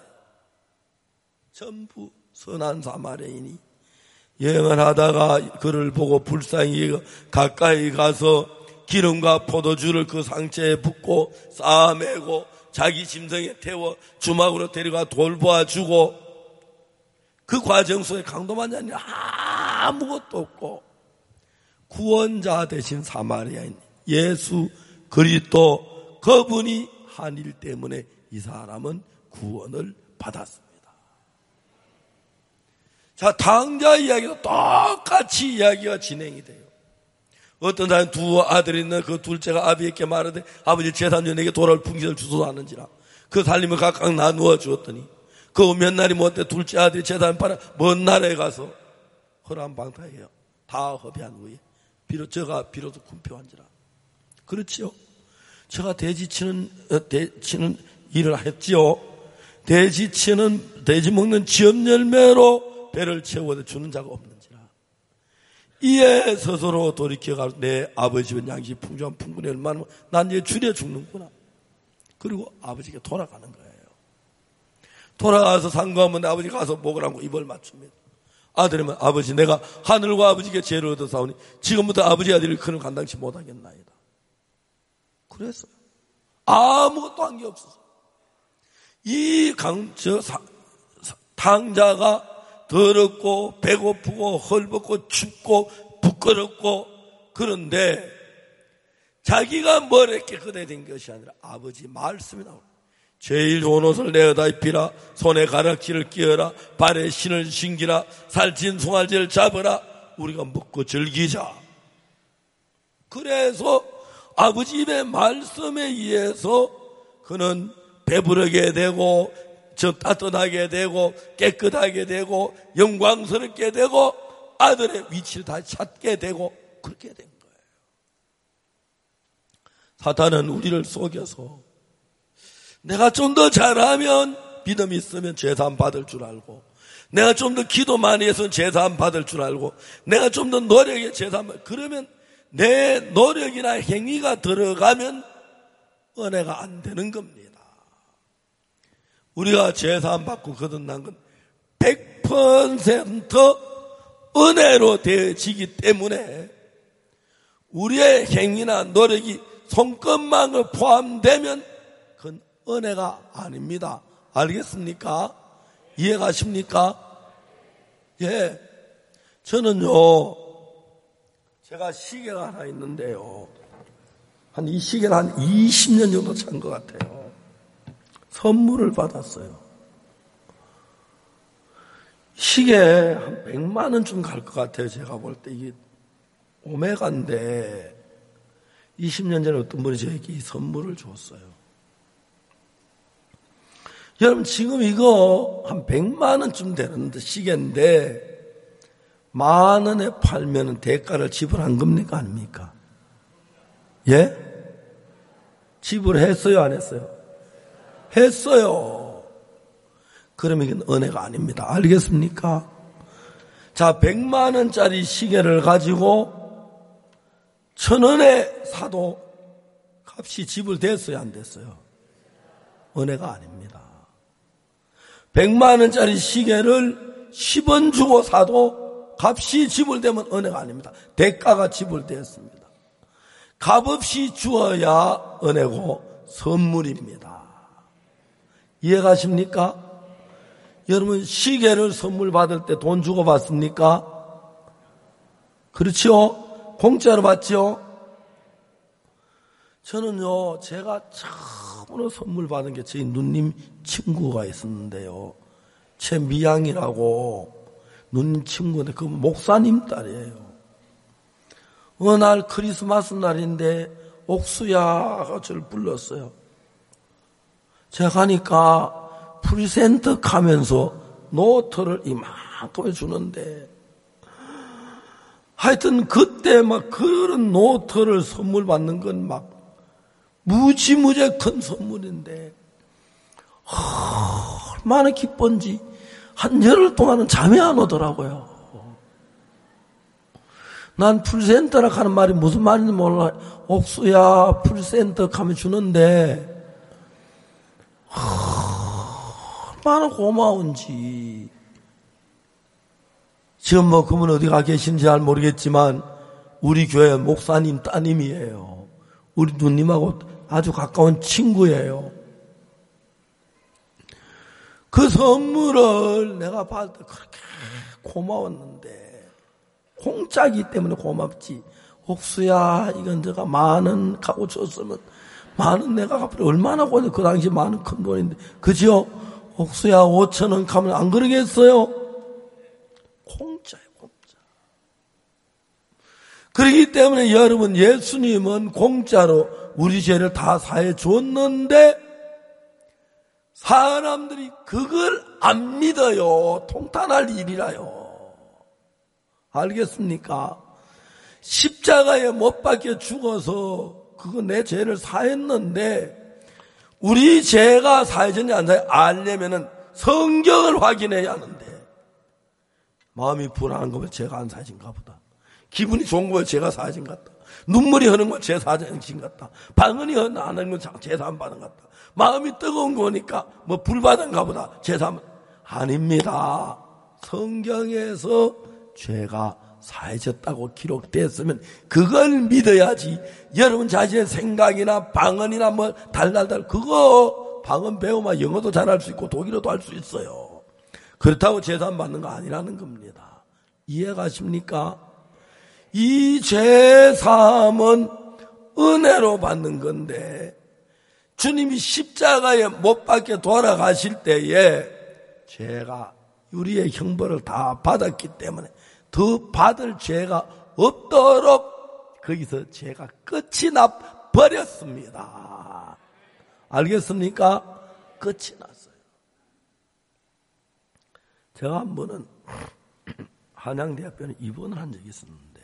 전부 선한 사마리아인이 여행을 하다가 그를 보고 불쌍히 가까이 가서 기름과 포도주를 그 상처에 붓고 싸매고 자기 심성에 태워 주막으로 데려가 돌보아 주고 그 과정 속에 강도만 자니 아무것도 없고 구원자 되신 사마리아인 예수 그리스도 그분이 한 일 때문에 이 사람은 구원을 받았습니다. 자, 당자 이야기도 똑같이 이야기가 진행이 돼요. 어떤 사람 두 아들이 있는 그 둘째가 아비에게 말하되 아버지 재산주 내게 돌아올 풍기를 주소서 하는지라. 그 살림을 각각 나누어 주었더니 그 몇 날이 못돼 둘째 아들이 재산 팔아 먼 나라에 가서 허람방탕해요. 다 허비한 후에 비로 저가 비로소 군표한지라. 그렇지요. 저가 돼지 치는 돼, 치는 일을 했지요. 돼지 치는 돼지 먹는 지업 열매로 배를 채워 주는 자가 없는지라. 이에 스스로 돌이켜가 내 아버지 집은 양식 풍족한 풍분이 얼마나 난 이제 줄여 죽는구나. 그리고 아버지께 돌아가는 거예요. 돌아가서 상고하면 아버지 가서 먹으라고 입을 맞춥니다. 아들이면 아버지 내가 하늘과 아버지께 죄를 얻어사오니 지금부터 아버지 아들을 그는 감당치 못하겠나이다. 그랬어요. 아무것도 한 게 없었어요. 이 강, 저, 사, 사, 당자가 더럽고 배고프고 헐벗고 춥고 부끄럽고 그런데 자기가 뭘 깨끗해진 것이 아니라 아버지 말씀이 나옵니다. 제일 좋은 옷을 내어다 입히라. 손에 가락지를 끼어라. 발에 신을 신기라. 살찐 송아지를 잡아라. 우리가 먹고 즐기자. 그래서 아버지 입의 말씀에 의해서 그는 배부르게 되고 저 따뜻하게 되고 깨끗하게 되고 영광스럽게 되고 아들의 위치를 다시 찾게 되고 그렇게 된 거예요. 사탄은 우리를 속여서 내가 좀 더 잘하면 믿음 있으면 제사함 받을 줄 알고, 내가 좀 더 기도 많이 해서 제사함 받을 줄 알고, 내가 좀 더 노력에 제사함, 그러면 내 노력이나 행위가 들어가면 은혜가 안 되는 겁니다. 우리가 제사함 받고 거듭난 건 백 퍼센트 은혜로 되어지기 때문에 우리의 행위나 노력이 손끝만을 포함되면 그건 은혜가 아닙니다. 알겠습니까? 이해가십니까? 예. 저는요, 제가 시계가 하나 있는데요. 한 이 시계는 한 이십 년 정도 찬 것 같아요. 선물을 받았어요. 시계 한 백만 원쯤 갈 것 같아요. 제가 볼 때 이게 오메가인데 이십 년 전에 어떤 분이 저에게 이 선물을 줬어요. 여러분 지금 이거 한 백만 원쯤 되는 시계인데 만 원에 팔면 대가를 지불한 겁니까 아닙니까? 예? 지불했어요 안 했어요? 했어요. 그러면 이건 은혜가 아닙니다. 알겠습니까? 자, 백만 원짜리 시계를 가지고 천 원에 사도 값이 지불됐어요 안 됐어요? 은혜가 아닙니다. 백만 원짜리 시계를 십 원 주고 사도 값이 지불되면 은혜가 아닙니다. 대가가 지불되었습니다. 값없이 주어야 은혜고 선물입니다. 이해가십니까? 여러분 시계를 선물 받을 때 돈 주고 받습니까? 그렇죠? 공짜로 받죠? 저는요 제가 처음으로 선물 받은 게 저희 누님 친구가 있었는데요. 최미양이라고 누님 친구인데 그 목사님 딸이에요. 어느 날 크리스마스 날인데 옥수야가 저를 불렀어요. 제가 가니까 프리센터 가면서 노트를 이만큼을 주는데 하여튼 그때 막 그런 노트를 선물 받는 건 막 무지무지 큰 선물인데 얼마나 기쁜지 한 열흘 동안은 잠이 안 오더라고요. 난 풀센터라 하는 말이 무슨 말인지 몰라. 옥수야 풀센터 가면 주는데 얼마나 고마운지. 지금 뭐 그분 어디 가 계신지 잘 모르겠지만 우리 교회 목사님 따님이에요. 우리 누님하고 아주 가까운 친구예요. 그 선물을 내가 받을 때 그렇게 고마웠는데 공짜기 때문에 고맙지. 옥수야 이건 내가 만 원 갖고 줬으면 만 원 내가 갚으려 얼마나 고냐. 그 당시 만 원 큰 돈인데 그죠? 옥수야 오천 원 가면 안 그러겠어요? 공짜예요 공짜. 그렇기 때문에 여러분 예수님은 공짜로 우리 죄를 다 사해 줬는데 사람들이 그걸 안 믿어요. 통탄할 일이라요. 알겠습니까? 십자가에 못 박혀 죽어서 그거 내 죄를 사했는데 우리 죄가 사해졌냐 안 사해 알려면은 성경을 확인해야 하는데 마음이 불안한 거면 죄가 안 사해진가 보다. 기분이 좋은 거면 죄가 사해진 것 같다. 눈물이 흐르는 건 죄 사해진 것 같다. 방언이 안 하는 건 죄사 안 받은 것 같다. 마음이 뜨거운 거니까 뭐 불받은가 보다. 죄사 아닙니다. 성경에서 죄가 사해졌다고 기록됐으면 그걸 믿어야지. 여러분 자신의 생각이나 방언이나 뭐 달달달 그거 방언 배우면 영어도 잘할 수 있고 독일어도 할 수 있어요. 그렇다고 제산 받는 거 아니라는 겁니다. 이해가십니까? 이 죄사함은 은혜로 받는 건데 주님이 십자가에 못 박혀 돌아가실 때에 죄가 우리의 형벌을 다 받았기 때문에 더 받을 죄가 없도록 거기서 죄가 끝이 나 버렸습니다. 알겠습니까? 끝이 났어요. 제가 한 번은 한양대학병원에 입원을 한 적이 있었는데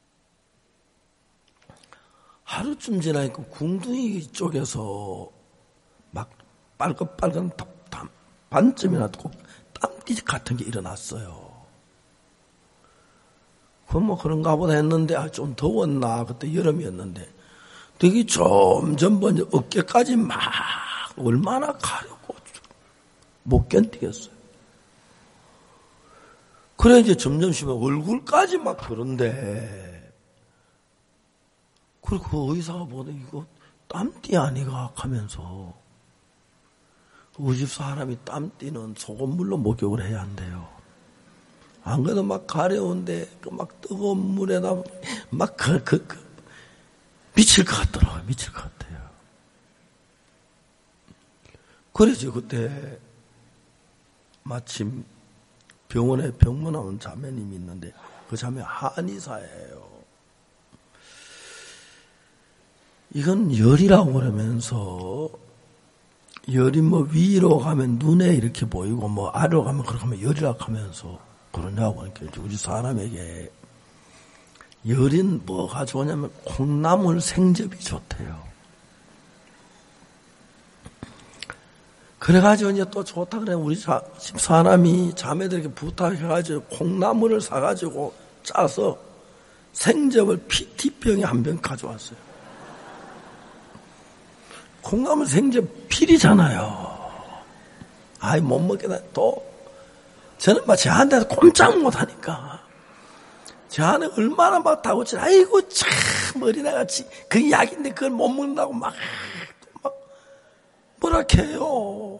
하루쯤 지나니까 궁둥이 쪽에서 막 빨갛빨간 반쯤이나 땀띠 같은 게 일어났어요. 그럼 뭐 그런가 보다 했는데 아, 좀 더웠나 그때 여름이었는데 되게 점점 먼저 어깨까지 막 얼마나 가렵고 못 견디겠어요. 그래 이제 점점 심해 얼굴까지 막 그런데 그리고 그 의사가 보다 이거 땀띠 아니가 하면서 우리 집 사람이 땀띠는 소금물로 목욕을 해야 한대요. 안 그래도 막 가려운데 그 막 뜨거운 물에다 막 그, 그, 그 미칠 것 같더라고요. 미칠 것 같아요. 그래서 그때 마침 병원에 병문 나온 자매님이 있는데 그 자매 한의사예요. 이건 열이라고 그러면서 열이 뭐 위로 가면 눈에 이렇게 보이고 뭐 아래로 가면 그렇게 하면 열이라고 하면서 그러냐고 하니까 우리 사람에게 열인 뭐가 좋냐면 콩나물 생즙이 좋대요. 그래가지고 이제 또 좋다 그래 우리 자, 집 사람이 자매들에게 부탁해가지고 콩나물을 사가지고 짜서 생즙을 피티병에 한 병 가져왔어요. 콩나물 생즙 필이잖아요. 아이 못 먹겠다. 또 저는 막 제 한테서 꼼짝 못하니까 제 안에 얼마나 막 다고치 아이고 참 어린애같이 그 약인데 그걸 못 먹는다고 막, 막 뭐라 해요.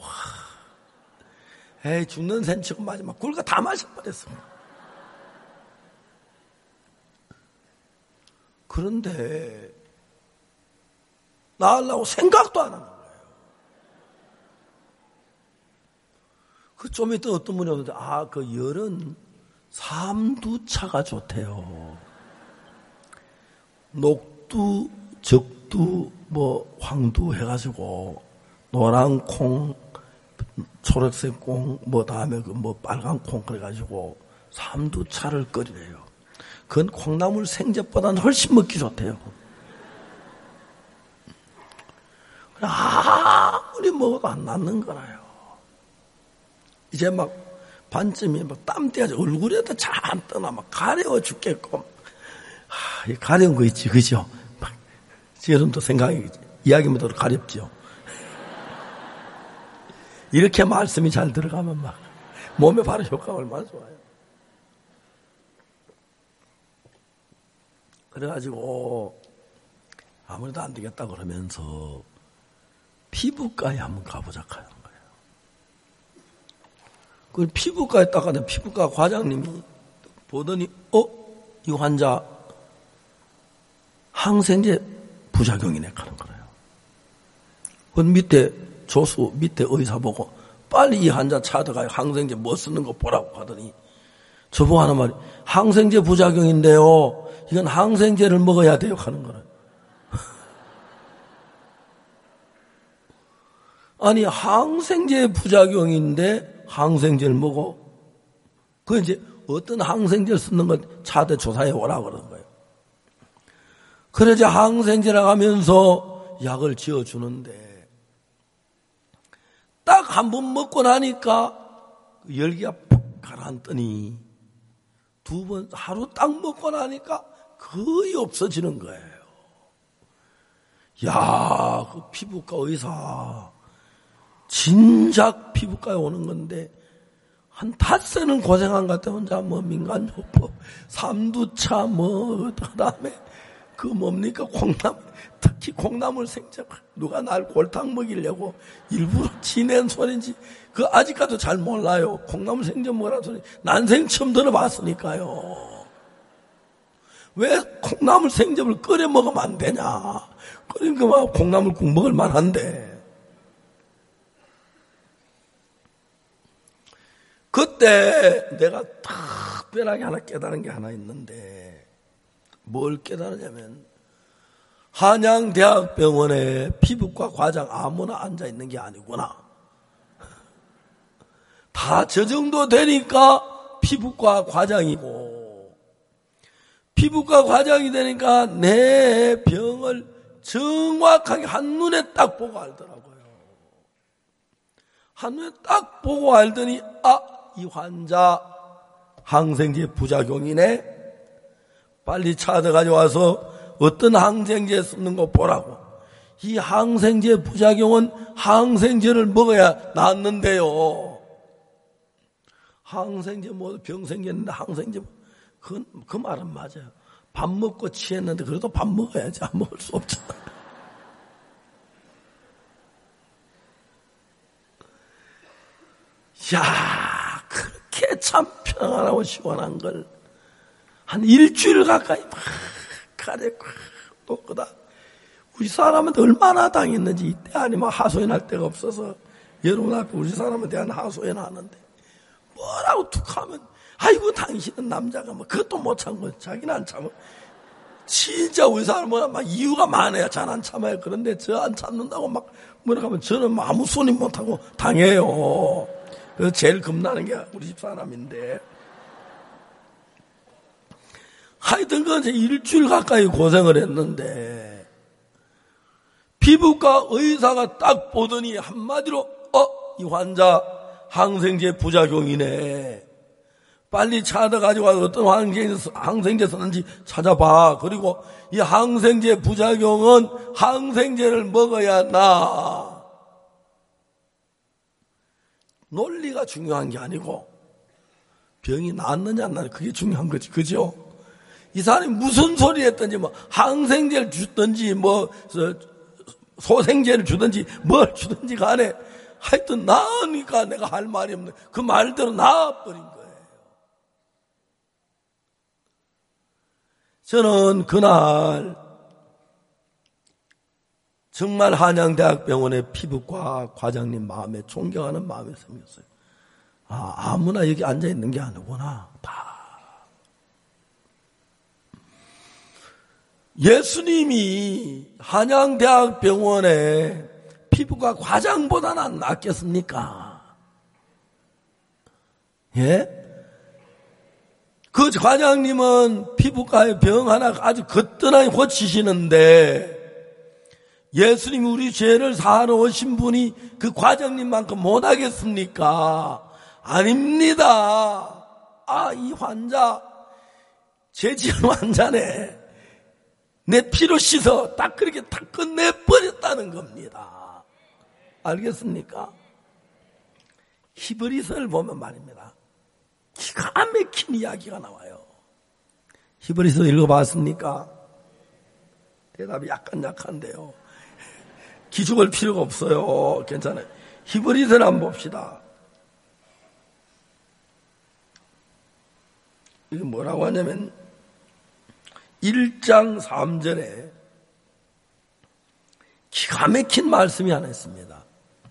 에이 죽는 셈 치고 마지막 굴가 다 마셔버렸어. 그런데 나으려고 생각도 안 하는 거예요. 그 좀 이따 어떤 분이 오는데 아, 그 열은 삼두차가 좋대요. 녹두, 적두, 뭐 황두 해가지고 노란 콩, 초록색 콩, 뭐 다음에 그 뭐 빨간 콩 그래가지고 삼두차를 끓이래요. 그건 콩나물 생즙보다는 훨씬 먹기 좋대요. 아무리 먹어도 안 낫는 거라요. 이제 막 반쯤이 막 땀띠가 얼굴에도 잘 안 떠나 막 가려워 죽겠고 하, 이 가려운 거 있지 그죠? 막 여러분도 생각이 이야기만 들어도 가렵죠. 이렇게 말씀이 잘 들어가면 막 몸에 바로 효과가 얼마나 좋아요. 그래가지고 아무래도 안 되겠다 그러면서 피부과에 한번 가보자 하는 거예요. 그 피부과에 딱 가는데 피부과 과장님이 보더니 어? 이 환자 항생제 부작용이네 하는 거예요. 그 밑에 조수 밑에 의사 보고 빨리 이 환자 찾아가요. 항생제 뭐 쓰는 거 보라고 하더니 저보고 하는 말이 항생제 부작용인데요. 이건 항생제를 먹어야 돼요 하는 거예요. 아니 항생제 부작용인데 항생제를 먹어? 그 이제 어떤 항생제를 쓰는 건 차대 조사해 오라 그러는 거예요. 그러자 항생제라고 하면서 약을 지어주는데 딱 한 번 먹고 나니까 열기가 푹 가라앉더니 두 번 하루 딱 먹고 나니까 거의 없어지는 거예요. 야, 그 피부과 의사 진작 피부과에 오는 건데 한 닷새는 고생한 것 같아. 혼자 뭐 민간요법, 삼두차 뭐 그다음에 그 뭡니까 콩나물, 특히 콩나물 생채 누가 날 골탕 먹이려고 일부러 지낸 소리인지 그 아직까지도 잘 몰라요. 콩나물 생채 먹으라는 소리 난생 처음 들어봤으니까요. 왜 콩나물 생즙을 끓여 먹으면 안 되냐? 그러니까 막 콩나물국 먹을 만한데. 그때 내가 특별하게 하나 깨달은 게 하나 있는데 뭘 깨달으냐면 한양대학병원에 피부과 과장 아무나 앉아있는 게 아니구나. 다 저 정도 되니까 피부과 과장이고, 피부과 과장이 되니까 내 병을 정확하게 한눈에 딱 보고 알더라고요. 한눈에 딱 보고 알더니, 아, 이 환자 항생제 부작용이네. 빨리 찾아가지고 와서 어떤 항생제 쓰는 거 보라고. 이 항생제 부작용은 항생제를 먹어야 낫는데요. 항생제 뭐 병 생겼는데 항생제, 그, 그 말은 맞아요. 밥 먹고 취했는데 그래도 밥 먹어야지. 안 먹을 수 없잖아. 야, 그렇게 참 평안하고 시원한 걸 한 일주일 가까이 막 가래 또 그다. 우리 사람한테 얼마나 당했는지 이때 아니면 하소연할 데가 없어서 여러분 앞에 우리 사람에 대한 하소연 하는데 뭐라고 툭 하면 아이고 당신은 남자가 뭐 그것도 못 참고 자기는 안 참아. 진짜 우리 사람은 막 이유가 많아야 잘 안 참아요. 그런데 저 안 참는다고 막 뭐라 하면 저는 뭐 아무 소리 못하고 당해요. 그래서 제일 겁나는 게 우리 집 사람인데. 하여튼 그 일주일 가까이 고생을 했는데 피부과 의사가 딱 보더니 한마디로 어, 이 환자 항생제 부작용이네. 빨리 찾아가지고 와서 어떤 항생제, 항생제 썼는지 찾아봐. 그리고 이 항생제 부작용은 항생제를 먹어야 나. 논리가 중요한 게 아니고 병이 낫느냐 안 낫느냐 그게 중요한 거지. 그죠? 이 사람이 무슨 소리 했든지 뭐 항생제를 주든지 뭐 소생제를 주든지 뭘 주든지 간에 하여튼 나으니까 내가 할 말이 없네. 그 말대로 나아버린 거예요. 저는 그날 정말 한양대학병원의 피부과 과장님 마음에 존경하는 마음이 생겼어요. 아, 아무나 여기 앉아있는 게 아니구나. 다. 예수님이 한양대학병원의 피부과 과장보다는 낫겠습니까? 예? 그 과장님은 피부과의 병 하나 아주 거뜬하게 고치시는데 예수님이 우리 죄를 사하러 오신 분이 그 과장님만큼 못하겠습니까? 아닙니다. 아, 이 환자 죄 지은 환자네. 내 피로 씻어 딱 그렇게 다 끝내버렸다는 겁니다. 알겠습니까? 히브리서를 보면 말입니다. 기가 막힌 이야기가 나와요. 히브리서 읽어봤습니까? 대답이 약간 약한데요. 기죽을 필요가 없어요. 괜찮아요. 히브리서를 한번 봅시다. 이게 뭐라고 하냐면 일 장 삼 절에 기가 막힌 말씀이 하나 있습니다.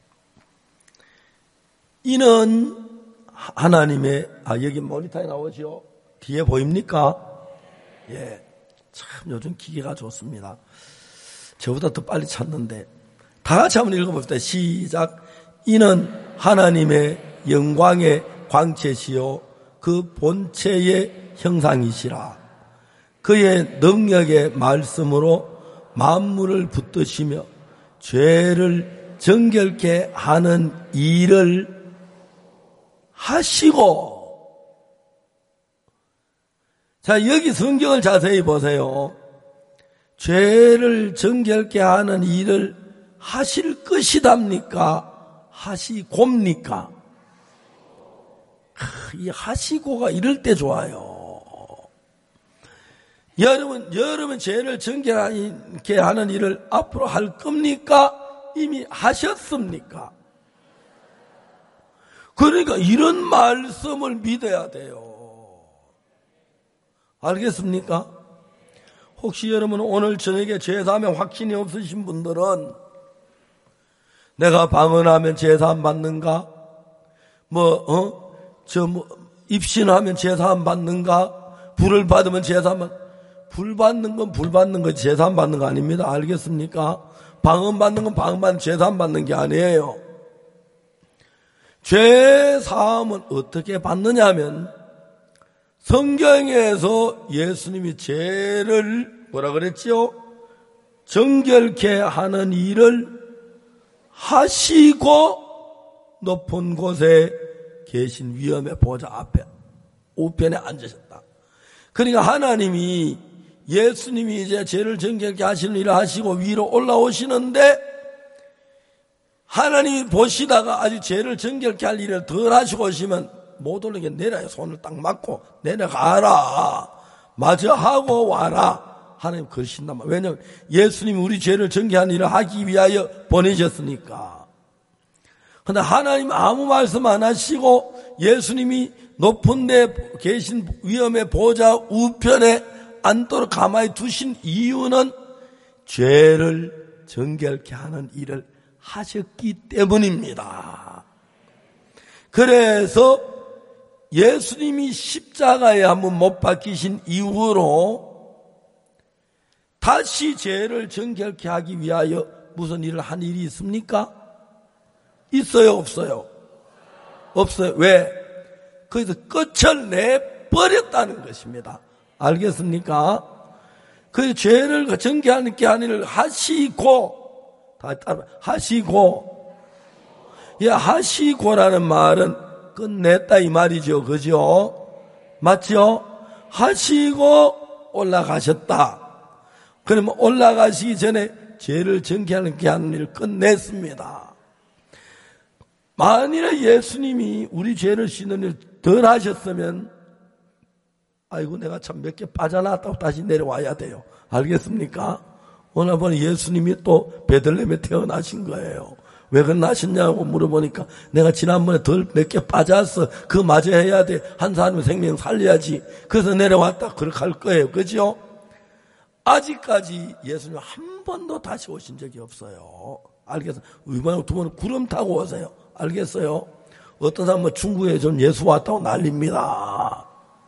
이는 하나님의, 아, 여기 모니터에 나오죠? 뒤에 보입니까? 예. 참 요즘 기계가 좋습니다. 저보다 더 빨리 찾는데. 다 같이 한번 읽어봅시다. 시작. 이는 하나님의 영광의 광채시요 그 본체의 형상이시라. 그의 능력의 말씀으로 만물을 붙드시며 죄를 정결케 하는 일을 하시고. 자, 여기 성경을 자세히 보세요. 죄를 정결케 하는 일을 하실 것이답니까? 하시고입니까? 이 하시고가 이럴 때 좋아요. 여러분, 여러분 죄를 정결케 하는 일을 앞으로 할 겁니까? 이미 하셨습니까? 그러니까 이런 말씀을 믿어야 돼요. 알겠습니까? 혹시 여러분 오늘 저녁에 죄사함에 확신이 없으신 분들은 내가 방언하면 죄사함 받는가? 뭐, 어? 저 뭐, 입신하면 죄사함 받는가? 불을 받으면 죄사함 받 불 받는 건 불 받는 거 죄사함 받는 거 아닙니다. 알겠습니까? 방언 받는 건 방언 받는 죄사함 받는 게 아니에요. 죄 사함은 어떻게 받느냐 하면 성경에서 예수님이 죄를 뭐라 그랬지요? 정결케 하는 일을 하시고 높은 곳에 계신 위엄의 보좌 앞에 우편에 앉으셨다. 그러니까 하나님이 예수님이 이제 죄를 정결케 하시는 일을 하시고 위로 올라오시는데 하나님이 보시다가 아직 죄를 정결케 할 일을 덜 하시고 오시면 못 올라게 내려요. 손을 딱 맞고 내려가라. 마저 하고 와라. 하나님 그러신단 말이에요. 왜냐하면 예수님이 우리 죄를 정결하는 일을 하기 위하여 보내셨으니까. 그런데 하나님 아무 말씀 안 하시고 예수님이 높은 데 계신 위엄의 보좌 우편에 앉도록 가만히 두신 이유는 죄를 정결케 하는 일을 하셨기 때문입니다. 그래서 예수님이 십자가에 한번 못 박히신 이후로 다시 죄를 정결케 하기 위하여 무슨 일을 한 일이 있습니까? 있어요, 없어요? 없어요. 왜? 거기서 끝을 내버렸다는 것입니다. 알겠습니까? 그 죄를 정결하는 게 아니라 하시고, 다 따라 하시고, 예, 하시고라는 말은 끝냈다 이 말이죠, 그죠? 맞죠? 하시고 올라가셨다. 그러면 올라가시기 전에 죄를 정결하는 게 하는 일을 끝냈습니다. 만일에 예수님이 우리 죄를 씻는 일 덜 하셨으면 아이고 내가 참 몇 개 빠져나왔다고 다시 내려와야 돼요. 알겠습니까? 오늘 보니 예수님이 또 베들레헴에 태어나신 거예요. 왜 그러셨냐고 물어보니까 내가 지난번에 덜 몇 개 빠졌어. 그거 마저 해야 돼. 한 사람의 생명 살려야지. 그래서 내려왔다. 그렇게 할 거예요. 그죠? 아직까지 예수님 한 번도 다시 오신 적이 없어요. 알겠어요? 이번에 두 번은 구름 타고 오세요. 알겠어요? 어떤 사람은 중국에 좀 예수 왔다고 난립니다.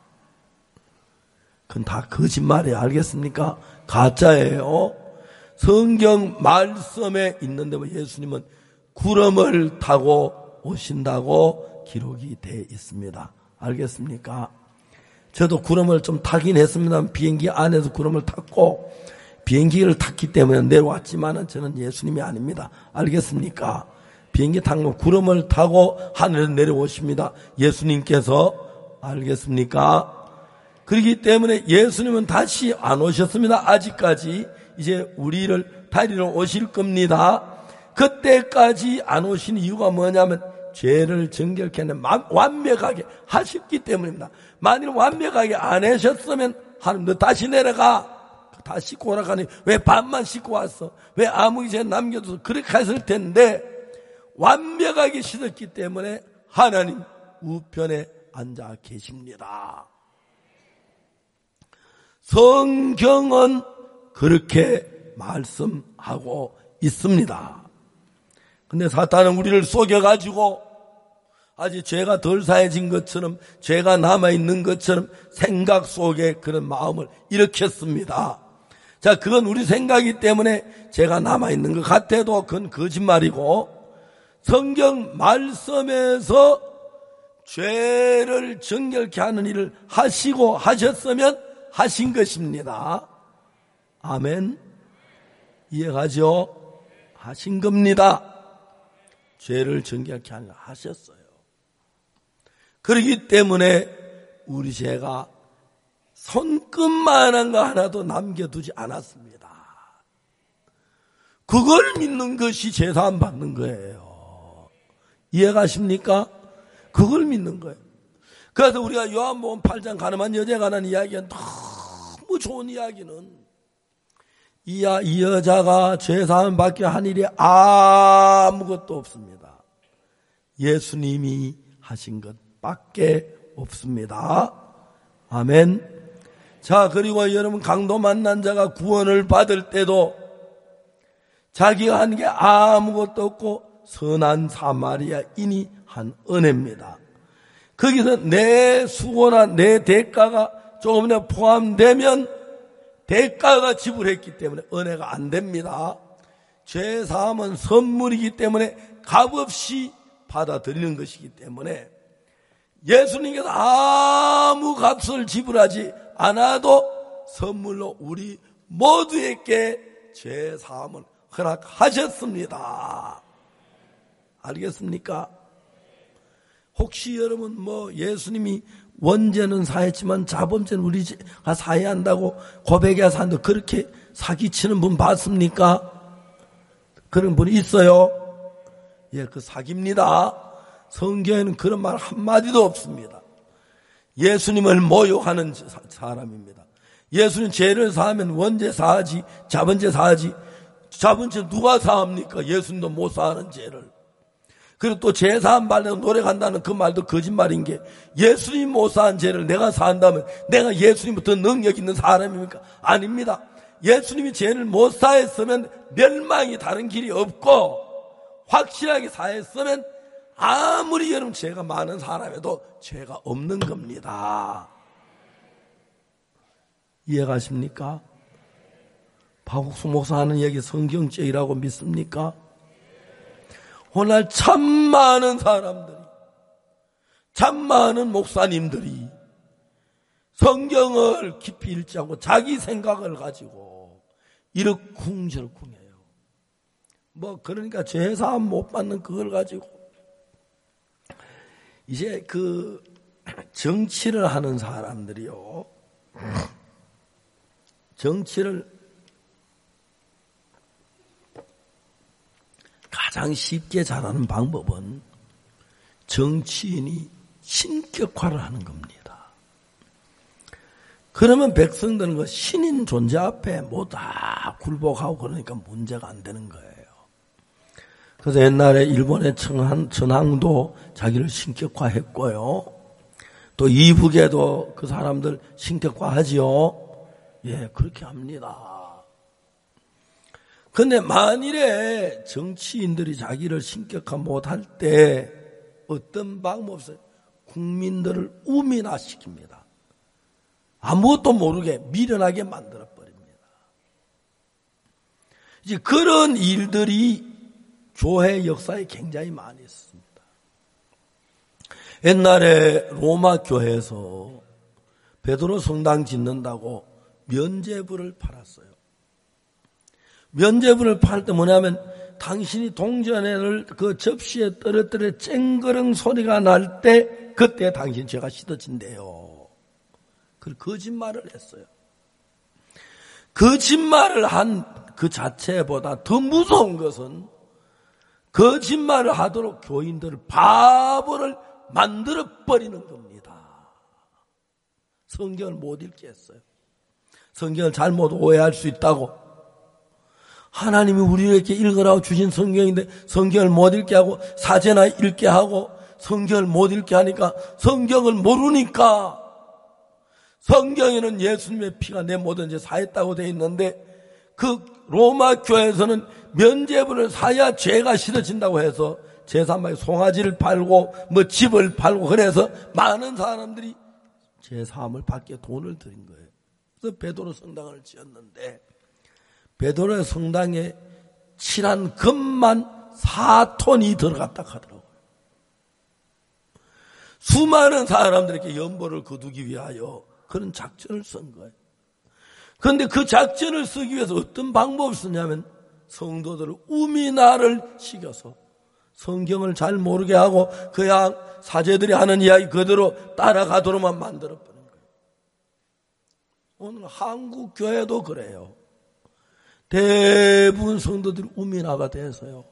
그건 다 거짓말이에요. 알겠습니까? 가짜예요. 성경 말씀에 있는데 예수님은 구름을 타고 오신다고 기록이 되어 있습니다. 알겠습니까? 저도 구름을 좀 타긴 했습니다. 비행기 안에서 구름을 탔고 비행기를 탔기 때문에 내려왔지만은 저는 예수님이 아닙니다. 알겠습니까? 비행기 탄 거 구름을 타고 하늘에 내려오십니다. 예수님께서. 알겠습니까? 그렇기 때문에 예수님은 다시 안 오셨습니다. 아직까지. 이제 우리를 데리러 오실 겁니다. 그때까지 안 오신 이유가 뭐냐면 죄를 정결케 하는 완벽하게 하셨기 때문입니다. 만일 완벽하게 안 하셨으면 하나님 너 다시 내려가. 다 씻고 오라가니 왜 반만 씻고 왔어? 왜 아무 이제 남겨둬서 그렇게 했을 텐데 완벽하게 씻었기 때문에 하나님 우편에 앉아 계십니다. 성경은 그렇게 말씀하고 있습니다. 근데 사탄은 우리를 속여가지고 아직 죄가 덜 사해진 것처럼 죄가 남아있는 것처럼 생각 속에 그런 마음을 일으켰습니다. 자, 그건 우리 생각이기 때문에 죄가 남아있는 것 같아도 그건 거짓말이고 성경 말씀에서 죄를 정결케 하는 일을 하시고 하셨으면 하신 것입니다. 아멘. 이해가죠? 하신 겁니다. 죄를 정결케 하는 일을 하셨어요. 그렇기 때문에 우리 죄가 손끝만한 거 하나도 남겨두지 않았습니다. 그걸 믿는 것이 제사함 받는 거예요. 이해가십니까? 그걸 믿는 거예요. 그래서 우리가 요한복음 팔 장 가늠한 여자에 관한 이야기가 너무 좋은 이야기는 이야 이 여자가 죄사함 받게 한 일이 아무것도 없습니다. 예수님이 하신 것밖에 없습니다. 아멘. 자, 그리고 여러분 강도 만난 자가 구원을 받을 때도 자기가 한 게 아무것도 없고 선한 사마리아인이 한 은혜입니다. 거기서 내 수고나 내 대가가 조금이나 포함되면 대가가 지불했기 때문에 은혜가 안 됩니다. 죄사함은 선물이기 때문에 값없이 받아들이는 것이기 때문에 예수님께서 아무 값을 지불하지 않아도 선물로 우리 모두에게 죄 사함을 허락하셨습니다. 알겠습니까? 혹시 여러분 뭐 예수님이 원죄는 사했지만 자범죄는 우리가 사해야 한다고 고백해야 산다 그렇게 사기치는 분 봤습니까? 그런 분이 있어요? 예, 그 사기입니다. 성경에는 그런 말 한마디도 없습니다. 예수님을 모욕하는 사람입니다. 예수님 죄를 사하면 원죄 사하지 자범죄 사하지. 자범죄 누가 사합니까? 예수님도 못 사하는 죄를. 그리고 또 죄 사함 받는 노력한다는 그 말도 거짓말인 게 예수님 못 사한 죄를 내가 사한다면 내가 예수님부터 능력 있는 사람입니까? 아닙니다. 예수님이 죄를 못 사했으면 멸망이 다른 길이 없고 확실하게 사했으면 아무리 여러분 죄가 많은 사람에도 죄가 없는 겁니다. 이해가십니까? 박옥수 목사 하는 얘기 성경적이라고 믿습니까? 오늘 참 많은 사람들이, 참 많은 목사님들이 성경을 깊이 읽지 않고 자기 생각을 가지고 이러쿵저러쿵해요. 뭐 그러니까 죄사함 못 받는 그걸 가지고 이제 그 정치를 하는 사람들이요, 정치를 가장 쉽게 잘하는 방법은 정치인이 신격화를 하는 겁니다. 그러면 백성들은 그 신인 존재 앞에 뭐 다 굴복하고 그러니까 문제가 안 되는 거예요. 그래서 옛날에 일본의 천황, 천황도 자기를 신격화했고요. 또 이북에도 그 사람들 신격화하지요. 예, 그렇게 합니다. 그런데 만일에 정치인들이 자기를 신격화 못할 때 어떤 방법 없어요? 국민들을 우민화시킵니다. 아무것도 모르게 미련하게 만들어버립니다. 이제 그런 일들이 교회 역사에 굉장히 많이 있습니다. 옛날에 로마 교회에서 베드로 성당 짓는다고 면죄부를 팔았어요. 면죄부를 팔 때 뭐냐면 당신이 동전을 그 접시에 떨어뜨려 쨍그릉 소리가 날 때 그때 당신 죄가 씻어진대요. 그 거짓말을 했어요. 거짓말을 한 그 자체보다 더 무서운 것은 거짓말을 하도록 교인들을 바보를 만들어버리는 겁니다. 성경을 못 읽게 했어요. 성경을 잘못 오해할 수 있다고. 하나님이 우리에게 읽으라고 주신 성경인데 성경을 못 읽게 하고 사제나 읽게 하고 성경을 못 읽게 하니까 성경을 모르니까 성경에는 예수님의 피가 내 모든 죄 사했다고 되어 있는데 그 로마 교회에서는 면죄부를 사야 죄가 씻어진다고 해서 제삼의 송아지를 팔고 뭐 집을 팔고 그래서 많은 사람들이 제사함을 받게 돈을 드린 거예요. 그래서 베드로 성당을 지었는데 베드로의 성당에 칠한 금만 사 톤이 들어갔다 하더라고요. 수많은 사람들에게 연보를 거두기 위하여 그런 작전을 쓴 거예요. 그런데 그 작전을 쓰기 위해서 어떤 방법을 쓰냐면 성도들을 우미나를 시켜서 성경을 잘 모르게 하고 그냥 사제들이 하는 이야기 그대로 따라가도록만 만들어버린 거예요. 오늘 한국 교회도 그래요. 대부분 성도들이 우미나가 돼서요.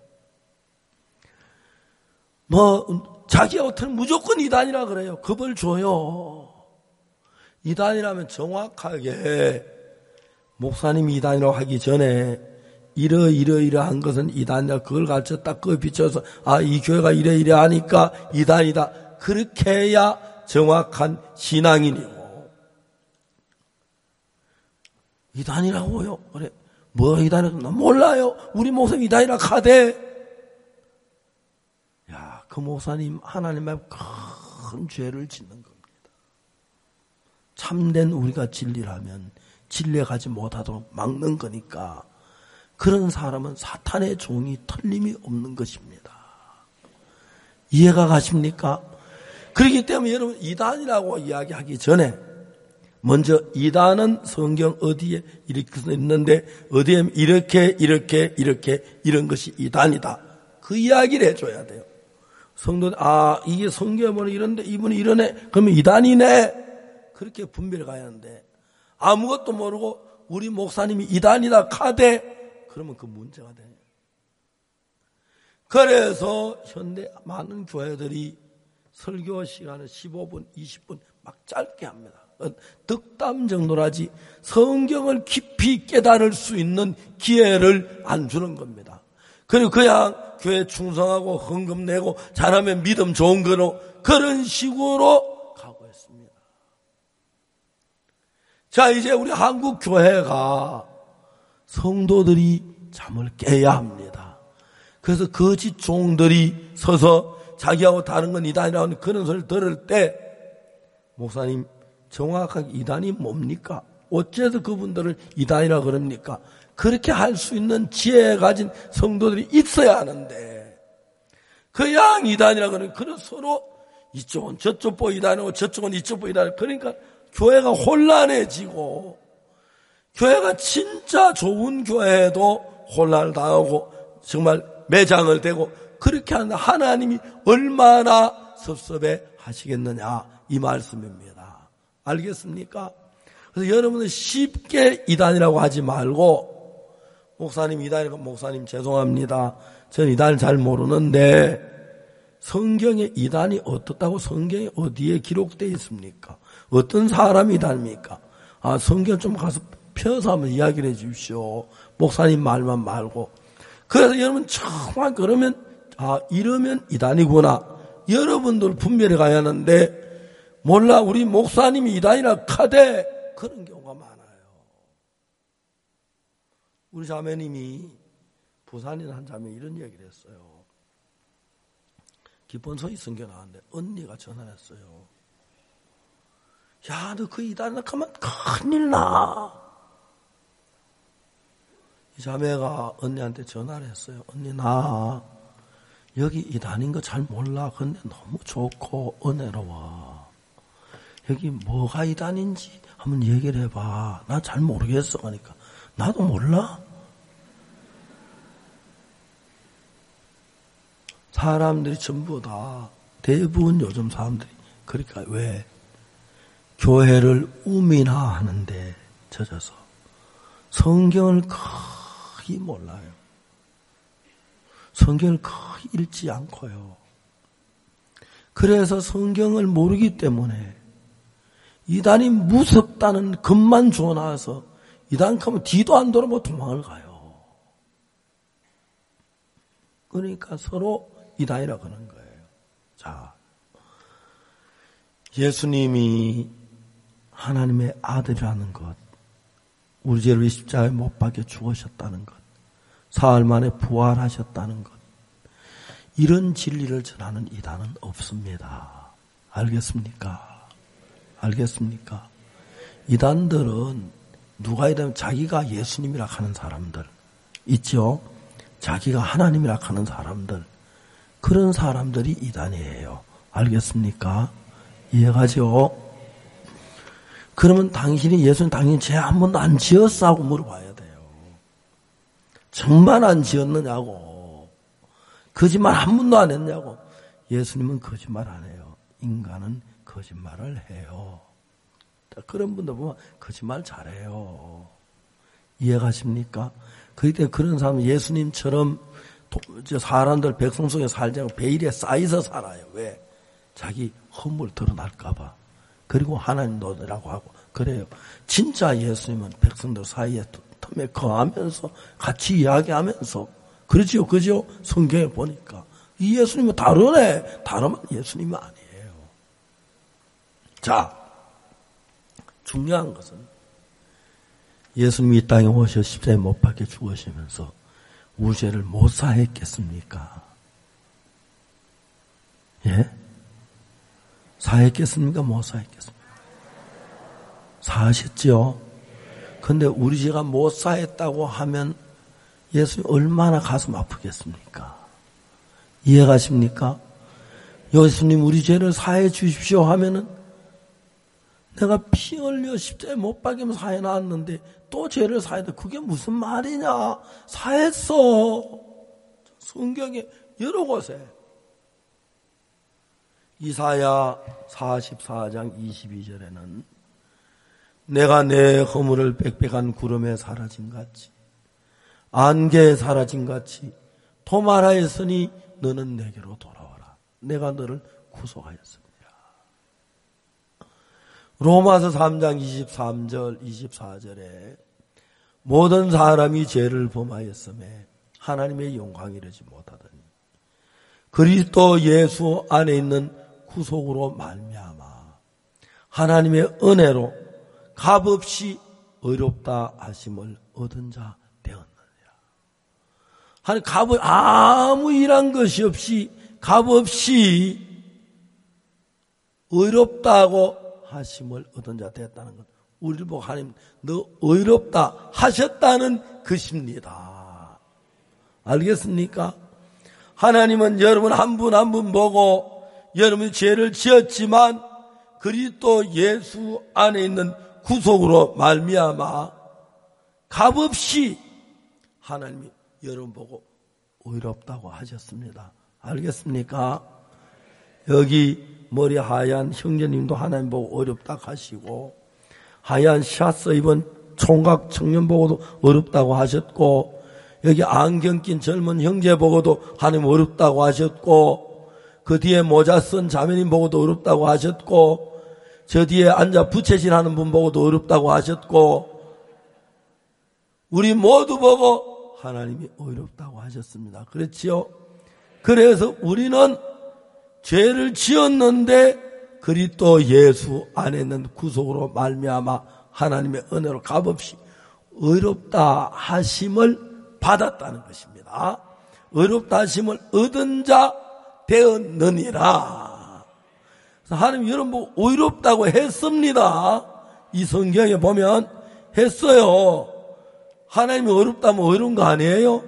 뭐 자기 어떻게 무조건 이단이라 그래요. 겁을 줘요. 이단이라면 정확하게 목사님이 이단이라고 하기 전에 이러 이러 이러한 것은 이단이다. 그걸 가르쳐 딱 그걸 비춰서 아, 이 교회가 이래 이래 하니까 이단이다. 그렇게 해야 정확한 신앙인이고. 이단이라고요? 그래. 뭐 이단이라고? 몰라요. 우리 목사님 이단이라 카대. 야, 그 목사님 하나님 앞에 큰 죄를 짓는 겁니다. 참된 우리가 진리라면 진리에 가지 못하도록 막는 거니까 그런 사람은 사탄의 종이 틀림이 없는 것입니다. 이해가 가십니까? 그렇기 때문에 여러분 이단이라고 이야기하기 전에 먼저 이단은 성경 어디에 이렇게 써 있는데 어디에 이렇게 이렇게 이렇게 이런 것이 이단이다. 그 이야기를 해줘야 돼요. 성도들 아 이게 성경에 보면 이런데 이분이 이러네. 그러면 이단이네. 그렇게 분별해 가야 하는데 아무것도 모르고 우리 목사님이 이단이다 카대 그러면 그 문제가 돼요. 그래서 현대 많은 교회들이 설교 시간을 십오 분, 이십 분 막 짧게 합니다. 득담 정도라지 성경을 깊이 깨달을 수 있는 기회를 안 주는 겁니다. 그리고 그냥 교회 충성하고 헌금 내고 잘하면 믿음 좋은 거로 그런 식으로 가고 있습니다. 자, 이제 우리 한국 교회가 성도들이 잠을 깨야 합니다. 그래서 거짓 종들이 서서 자기하고 다른 건 이단이라는 그런 소리를 들을 때 목사님 정확하게 이단이 뭡니까? 어째서 그분들을 이단이라 그럽니까? 그렇게 할 수 있는 지혜를 가진 성도들이 있어야 하는데 그냥 이단이라 그러는 그런 서로 이쪽은 저쪽 보고 이단이고 저쪽은 이쪽 보고 이단이고 그러니까 교회가 혼란해지고 교회가 진짜 좋은 교회에도 혼란을 당하고 정말 매장을 대고 그렇게 하는데 하나님이 얼마나 섭섭해 하시겠느냐 이 말씀입니다. 알겠습니까? 그래서 여러분은 쉽게 이단이라고 하지 말고 목사님 이단이라고 목사님 죄송합니다. 저는 이단을 잘 모르는데 성경에 이단이 어떻다고 성경에 어디에 기록되어 있습니까? 어떤 사람이 이단입니까? 아 성경 좀 가서 펴서 한번 이야기를 해 주십시오. 목사님 말만 말고. 그래서 여러분 정말 그러면 아 이러면 이단이구나. 여러분들 분별해 가야 하는데 몰라 우리 목사님이 이단이라 카대 그런 경우가 많아요. 우리 자매님이 부산에 한 자매 이런 얘기를 했어요. 기본서에 성경 나왔는데 언니가 전화를 했어요. 야, 너 그 이단이라 하면 큰일 나. 이 자매가 언니한테 전화를 했어요. 언니 나 여기 이단인 거 잘 몰라. 근데 너무 좋고 은혜로워. 여기 뭐가 이단인지 한번 얘기를 해봐. 나 잘 모르겠어. 그러니까 나도 몰라. 사람들이 전부 다 대부분 요즘 사람들이 그러니까 왜 교회를 우민화하는데 젖어서 성경을 거의 몰라요. 성경을 거의 읽지 않고요. 그래서 성경을 모르기 때문에 이단이 무섭다는 것만 주워나와서 이단 가면 뒤도 안 돌아보고 도망을 가요. 그러니까 서로 이단이라고 하는 거예요. 자, 예수님이 하나님의 아들이라는 것, 우리 죄를 위해 십자가에 못 박혀 죽으셨다는 것, 사흘 만에 부활하셨다는 것, 이런 진리를 전하는 이단은 없습니다. 알겠습니까? 알겠습니까? 이단들은 누가 이러면 자기가 예수님이라 하는 사람들 있죠? 자기가 하나님이라 하는 사람들, 그런 사람들이 이단이에요. 알겠습니까? 이해가죠? 그러면 당신이 예수님 당연히 죄 한 번도 안 지었어 하고 물어봐야 돼요. 정말 안 지었느냐고. 거짓말 한 번도 안 했냐고. 예수님은 거짓말 안 해요. 인간은 거짓말을 해요. 그런 분들 보면 거짓말 잘해요. 이해가십니까? 그럴 때 그런 사람은 예수님처럼 사람들 백성 속에 살지 않고 베일에 쌓여서 살아요. 왜? 자기 허물 드러날까봐. 그리고 하나님 노래라고 하고 그래요. 진짜 예수님은 백성들 사이에 틈에 거하면서 같이 이야기하면서 그러지요. 그죠? 성경에 보니까 이 예수님은 다르네. 다르면 예수님이 아니에요. 자, 중요한 것은 예수님이 이 땅에 오셔 십자가에 못 박혀 죽으시면서 우리 죄를 못 사했겠습니까? 예? 사했겠습니까? 못 사했겠습니까? 사하셨죠? 근데 우리 죄가 못 사했다고 하면 예수님 얼마나 가슴 아프겠습니까? 이해가십니까? 예수님 우리 죄를 사해 주십시오 하면은 내가 피 흘려 십자가에 못 박이면 사해 놨는데 또 죄를 사해 돼. 그게 무슨 말이냐? 사했어. 성경에 여러 곳에. 이사야 사십사 장 이십이 절에는 내가 내 허물을 빽빽한 구름에 사라진 같이 안개에 사라진 같이 도말하였으니 너는 내게로 돌아와라. 내가 너를 구속하였습니다. 로마서 삼 장 이십삼 절 이십사 절에 모든 사람이 죄를 범하였음에 하나님의 영광 이르지 못하더니 그리스도 예수 안에 있는 구속으로 말미암아 하나님의 은혜로 값없이 의롭다 하심을 얻은 자 되었느니라. 하나님 값을 아무 일한 것이 없이 값없이 의롭다고 하심을 얻은 자 되었다는 것. 우리를 보고 하나님 너 의롭다 하셨다는 것입니다. 알겠습니까? 하나님은 여러분 한 분 한 분 보고 여러분이 죄를 지었지만 그리스도 예수 안에 있는 구속으로 말미암아 값없이 하나님이 여러분 보고 의롭다고 하셨습니다. 알겠습니까? 여기 머리 하얀 형제님도 하나님 보고 어렵다고 하시고 하얀 샤스 입은 총각 청년 보고도 어렵다고 하셨고 여기 안경 낀 젊은 형제 보고도 하나님 어렵다고 하셨고 그 뒤에 모자 쓴 자매님 보고도 어렵다고 하셨고 저 뒤에 앉아 부채질 하는 분 보고도 어렵다고 하셨고 우리 모두 보고 하나님이 어렵다고 하셨습니다. 그렇지요? 그래서 우리는 죄를 지었는데 그리스도 예수 안에 있는 구속으로 말미암아 하나님의 은혜로 값없이 의롭다 하심을 받았다는 것입니다. 의롭다 하심을 얻은 자 되었느니라. 하나님 여러분 보고 의롭다고 했습니다. 이 성경에 보면 했어요. 하나님이 어렵다면 어려운 거 아니에요?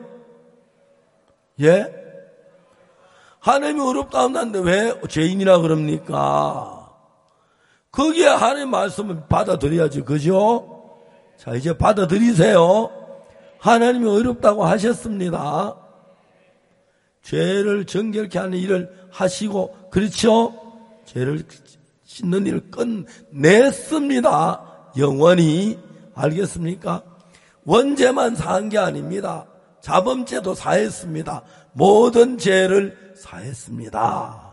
예? 하나님이 어렵다 한다는데 왜 죄인이라 그럽니까? 거기에 하나님 말씀을 받아들여야지, 그죠? 자, 이제 받아들이세요. 하나님이 어렵다고 하셨습니다. 죄를 정결케 하는 일을 하시고, 그렇죠? 죄를 씻는 일을 끝냈습니다. 영원히. 알겠습니까? 원죄만 사한 게 아닙니다. 자범죄도 사했습니다. 모든 죄를 사했습니다.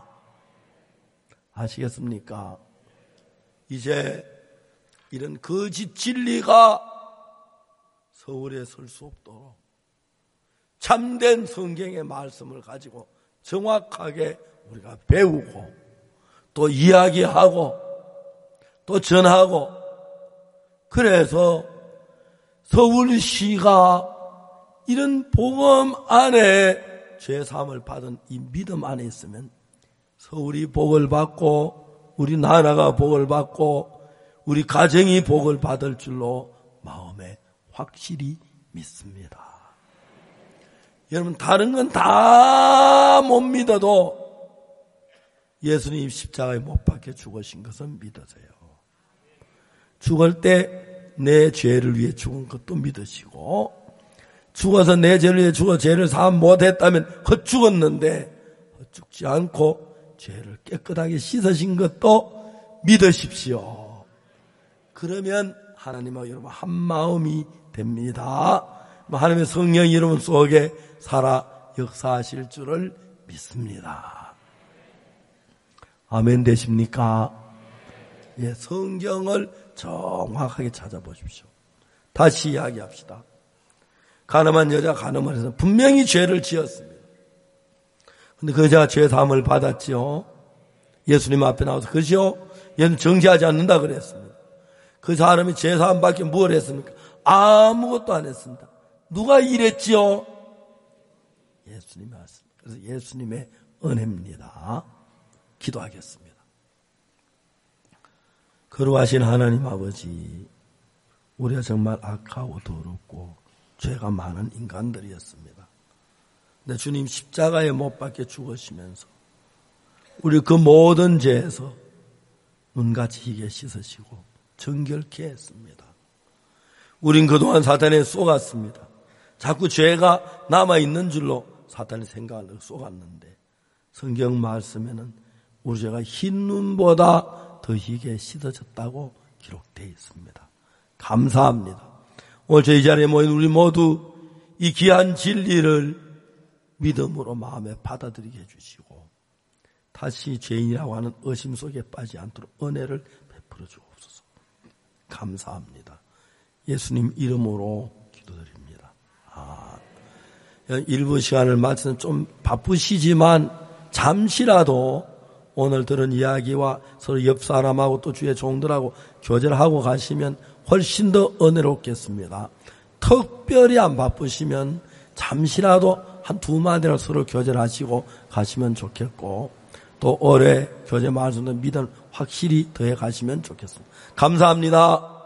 아시겠습니까? 이제 이런 거짓 진리가 서울에 설 수 없도록 참된 성경의 말씀을 가지고 정확하게 우리가 배우고 또 이야기하고 또 전하고 그래서 서울시가 이런 복음 안에 죄사함을 받은 이 믿음 안에 있으면 서울이 복을 받고 우리 나라가 복을 받고 우리 가정이 복을 받을 줄로 마음에 확실히 믿습니다. 여러분 다른 건 다 못 믿어도 예수님 십자가에 못 박혀 죽으신 것은 믿으세요. 죽을 때 내 죄를 위해 죽은 것도 믿으시고 죽어서 내 죄를 위해 죽어 죄를 사함 못했다면 헛죽었는데 헛죽지 않고 죄를 깨끗하게 씻으신 것도 믿으십시오. 그러면 하나님하고 여러분 한 마음이 됩니다. 하나님의 성령이 여러분 속에 살아 역사하실 줄을 믿습니다. 아멘 되십니까? 예, 성경을 정확하게 찾아보십시오. 다시 이야기합시다. 가늠한 여자 가늠을 해서 분명히 죄를 지었습니다. 근데 그 여자가 죄 사함을 받았지요. 예수님 앞에 나와서 그죠? 얘는 정죄하지 않는다 그랬습니다. 그 사람이 죄 사함 받기 뭘 했습니까? 아무것도 안 했습니다. 누가 이랬지요? 예수님이 왔습니다. 그래서 예수님의 은혜입니다. 기도하겠습니다. 거룩하신 하나님 아버지, 우리가 정말 악하고 더럽고 죄가 많은 인간들이었습니다. 근데 주님 십자가에 못 박혀 죽으시면서 우리 그 모든 죄에서 눈같이 희게 씻으시고 정결케 했습니다. 우린 그동안 사탄에 쏘갔습니다. 자꾸 죄가 남아있는 줄로 사탄의 생각을 쏘갔는데 성경 말씀에는 우리 죄가 흰 눈보다 더 희게 씻어졌다고 기록되어 있습니다. 감사합니다. 오늘 저희 자리에 모인 우리 모두 이 귀한 진리를 믿음으로 마음에 받아들이게 해주시고 다시 죄인이라고 하는 의심 속에 빠지지 않도록 은혜를 베풀어 주옵소서. 감사합니다. 예수님 이름으로 기도드립니다. 아, 일부 시간을 마치는 좀 바쁘시지만 잠시라도 오늘 들은 이야기와 서로 옆 사람하고 또 주의 종들하고 교제를 하고 가시면 훨씬 더 은혜롭겠습니다. 특별히 안 바쁘시면 잠시라도 한 두 마디로 서로 교제를 하시고 가시면 좋겠고 또 올해 교제 말씀도 믿음 확실히 더해 가시면 좋겠습니다. 감사합니다.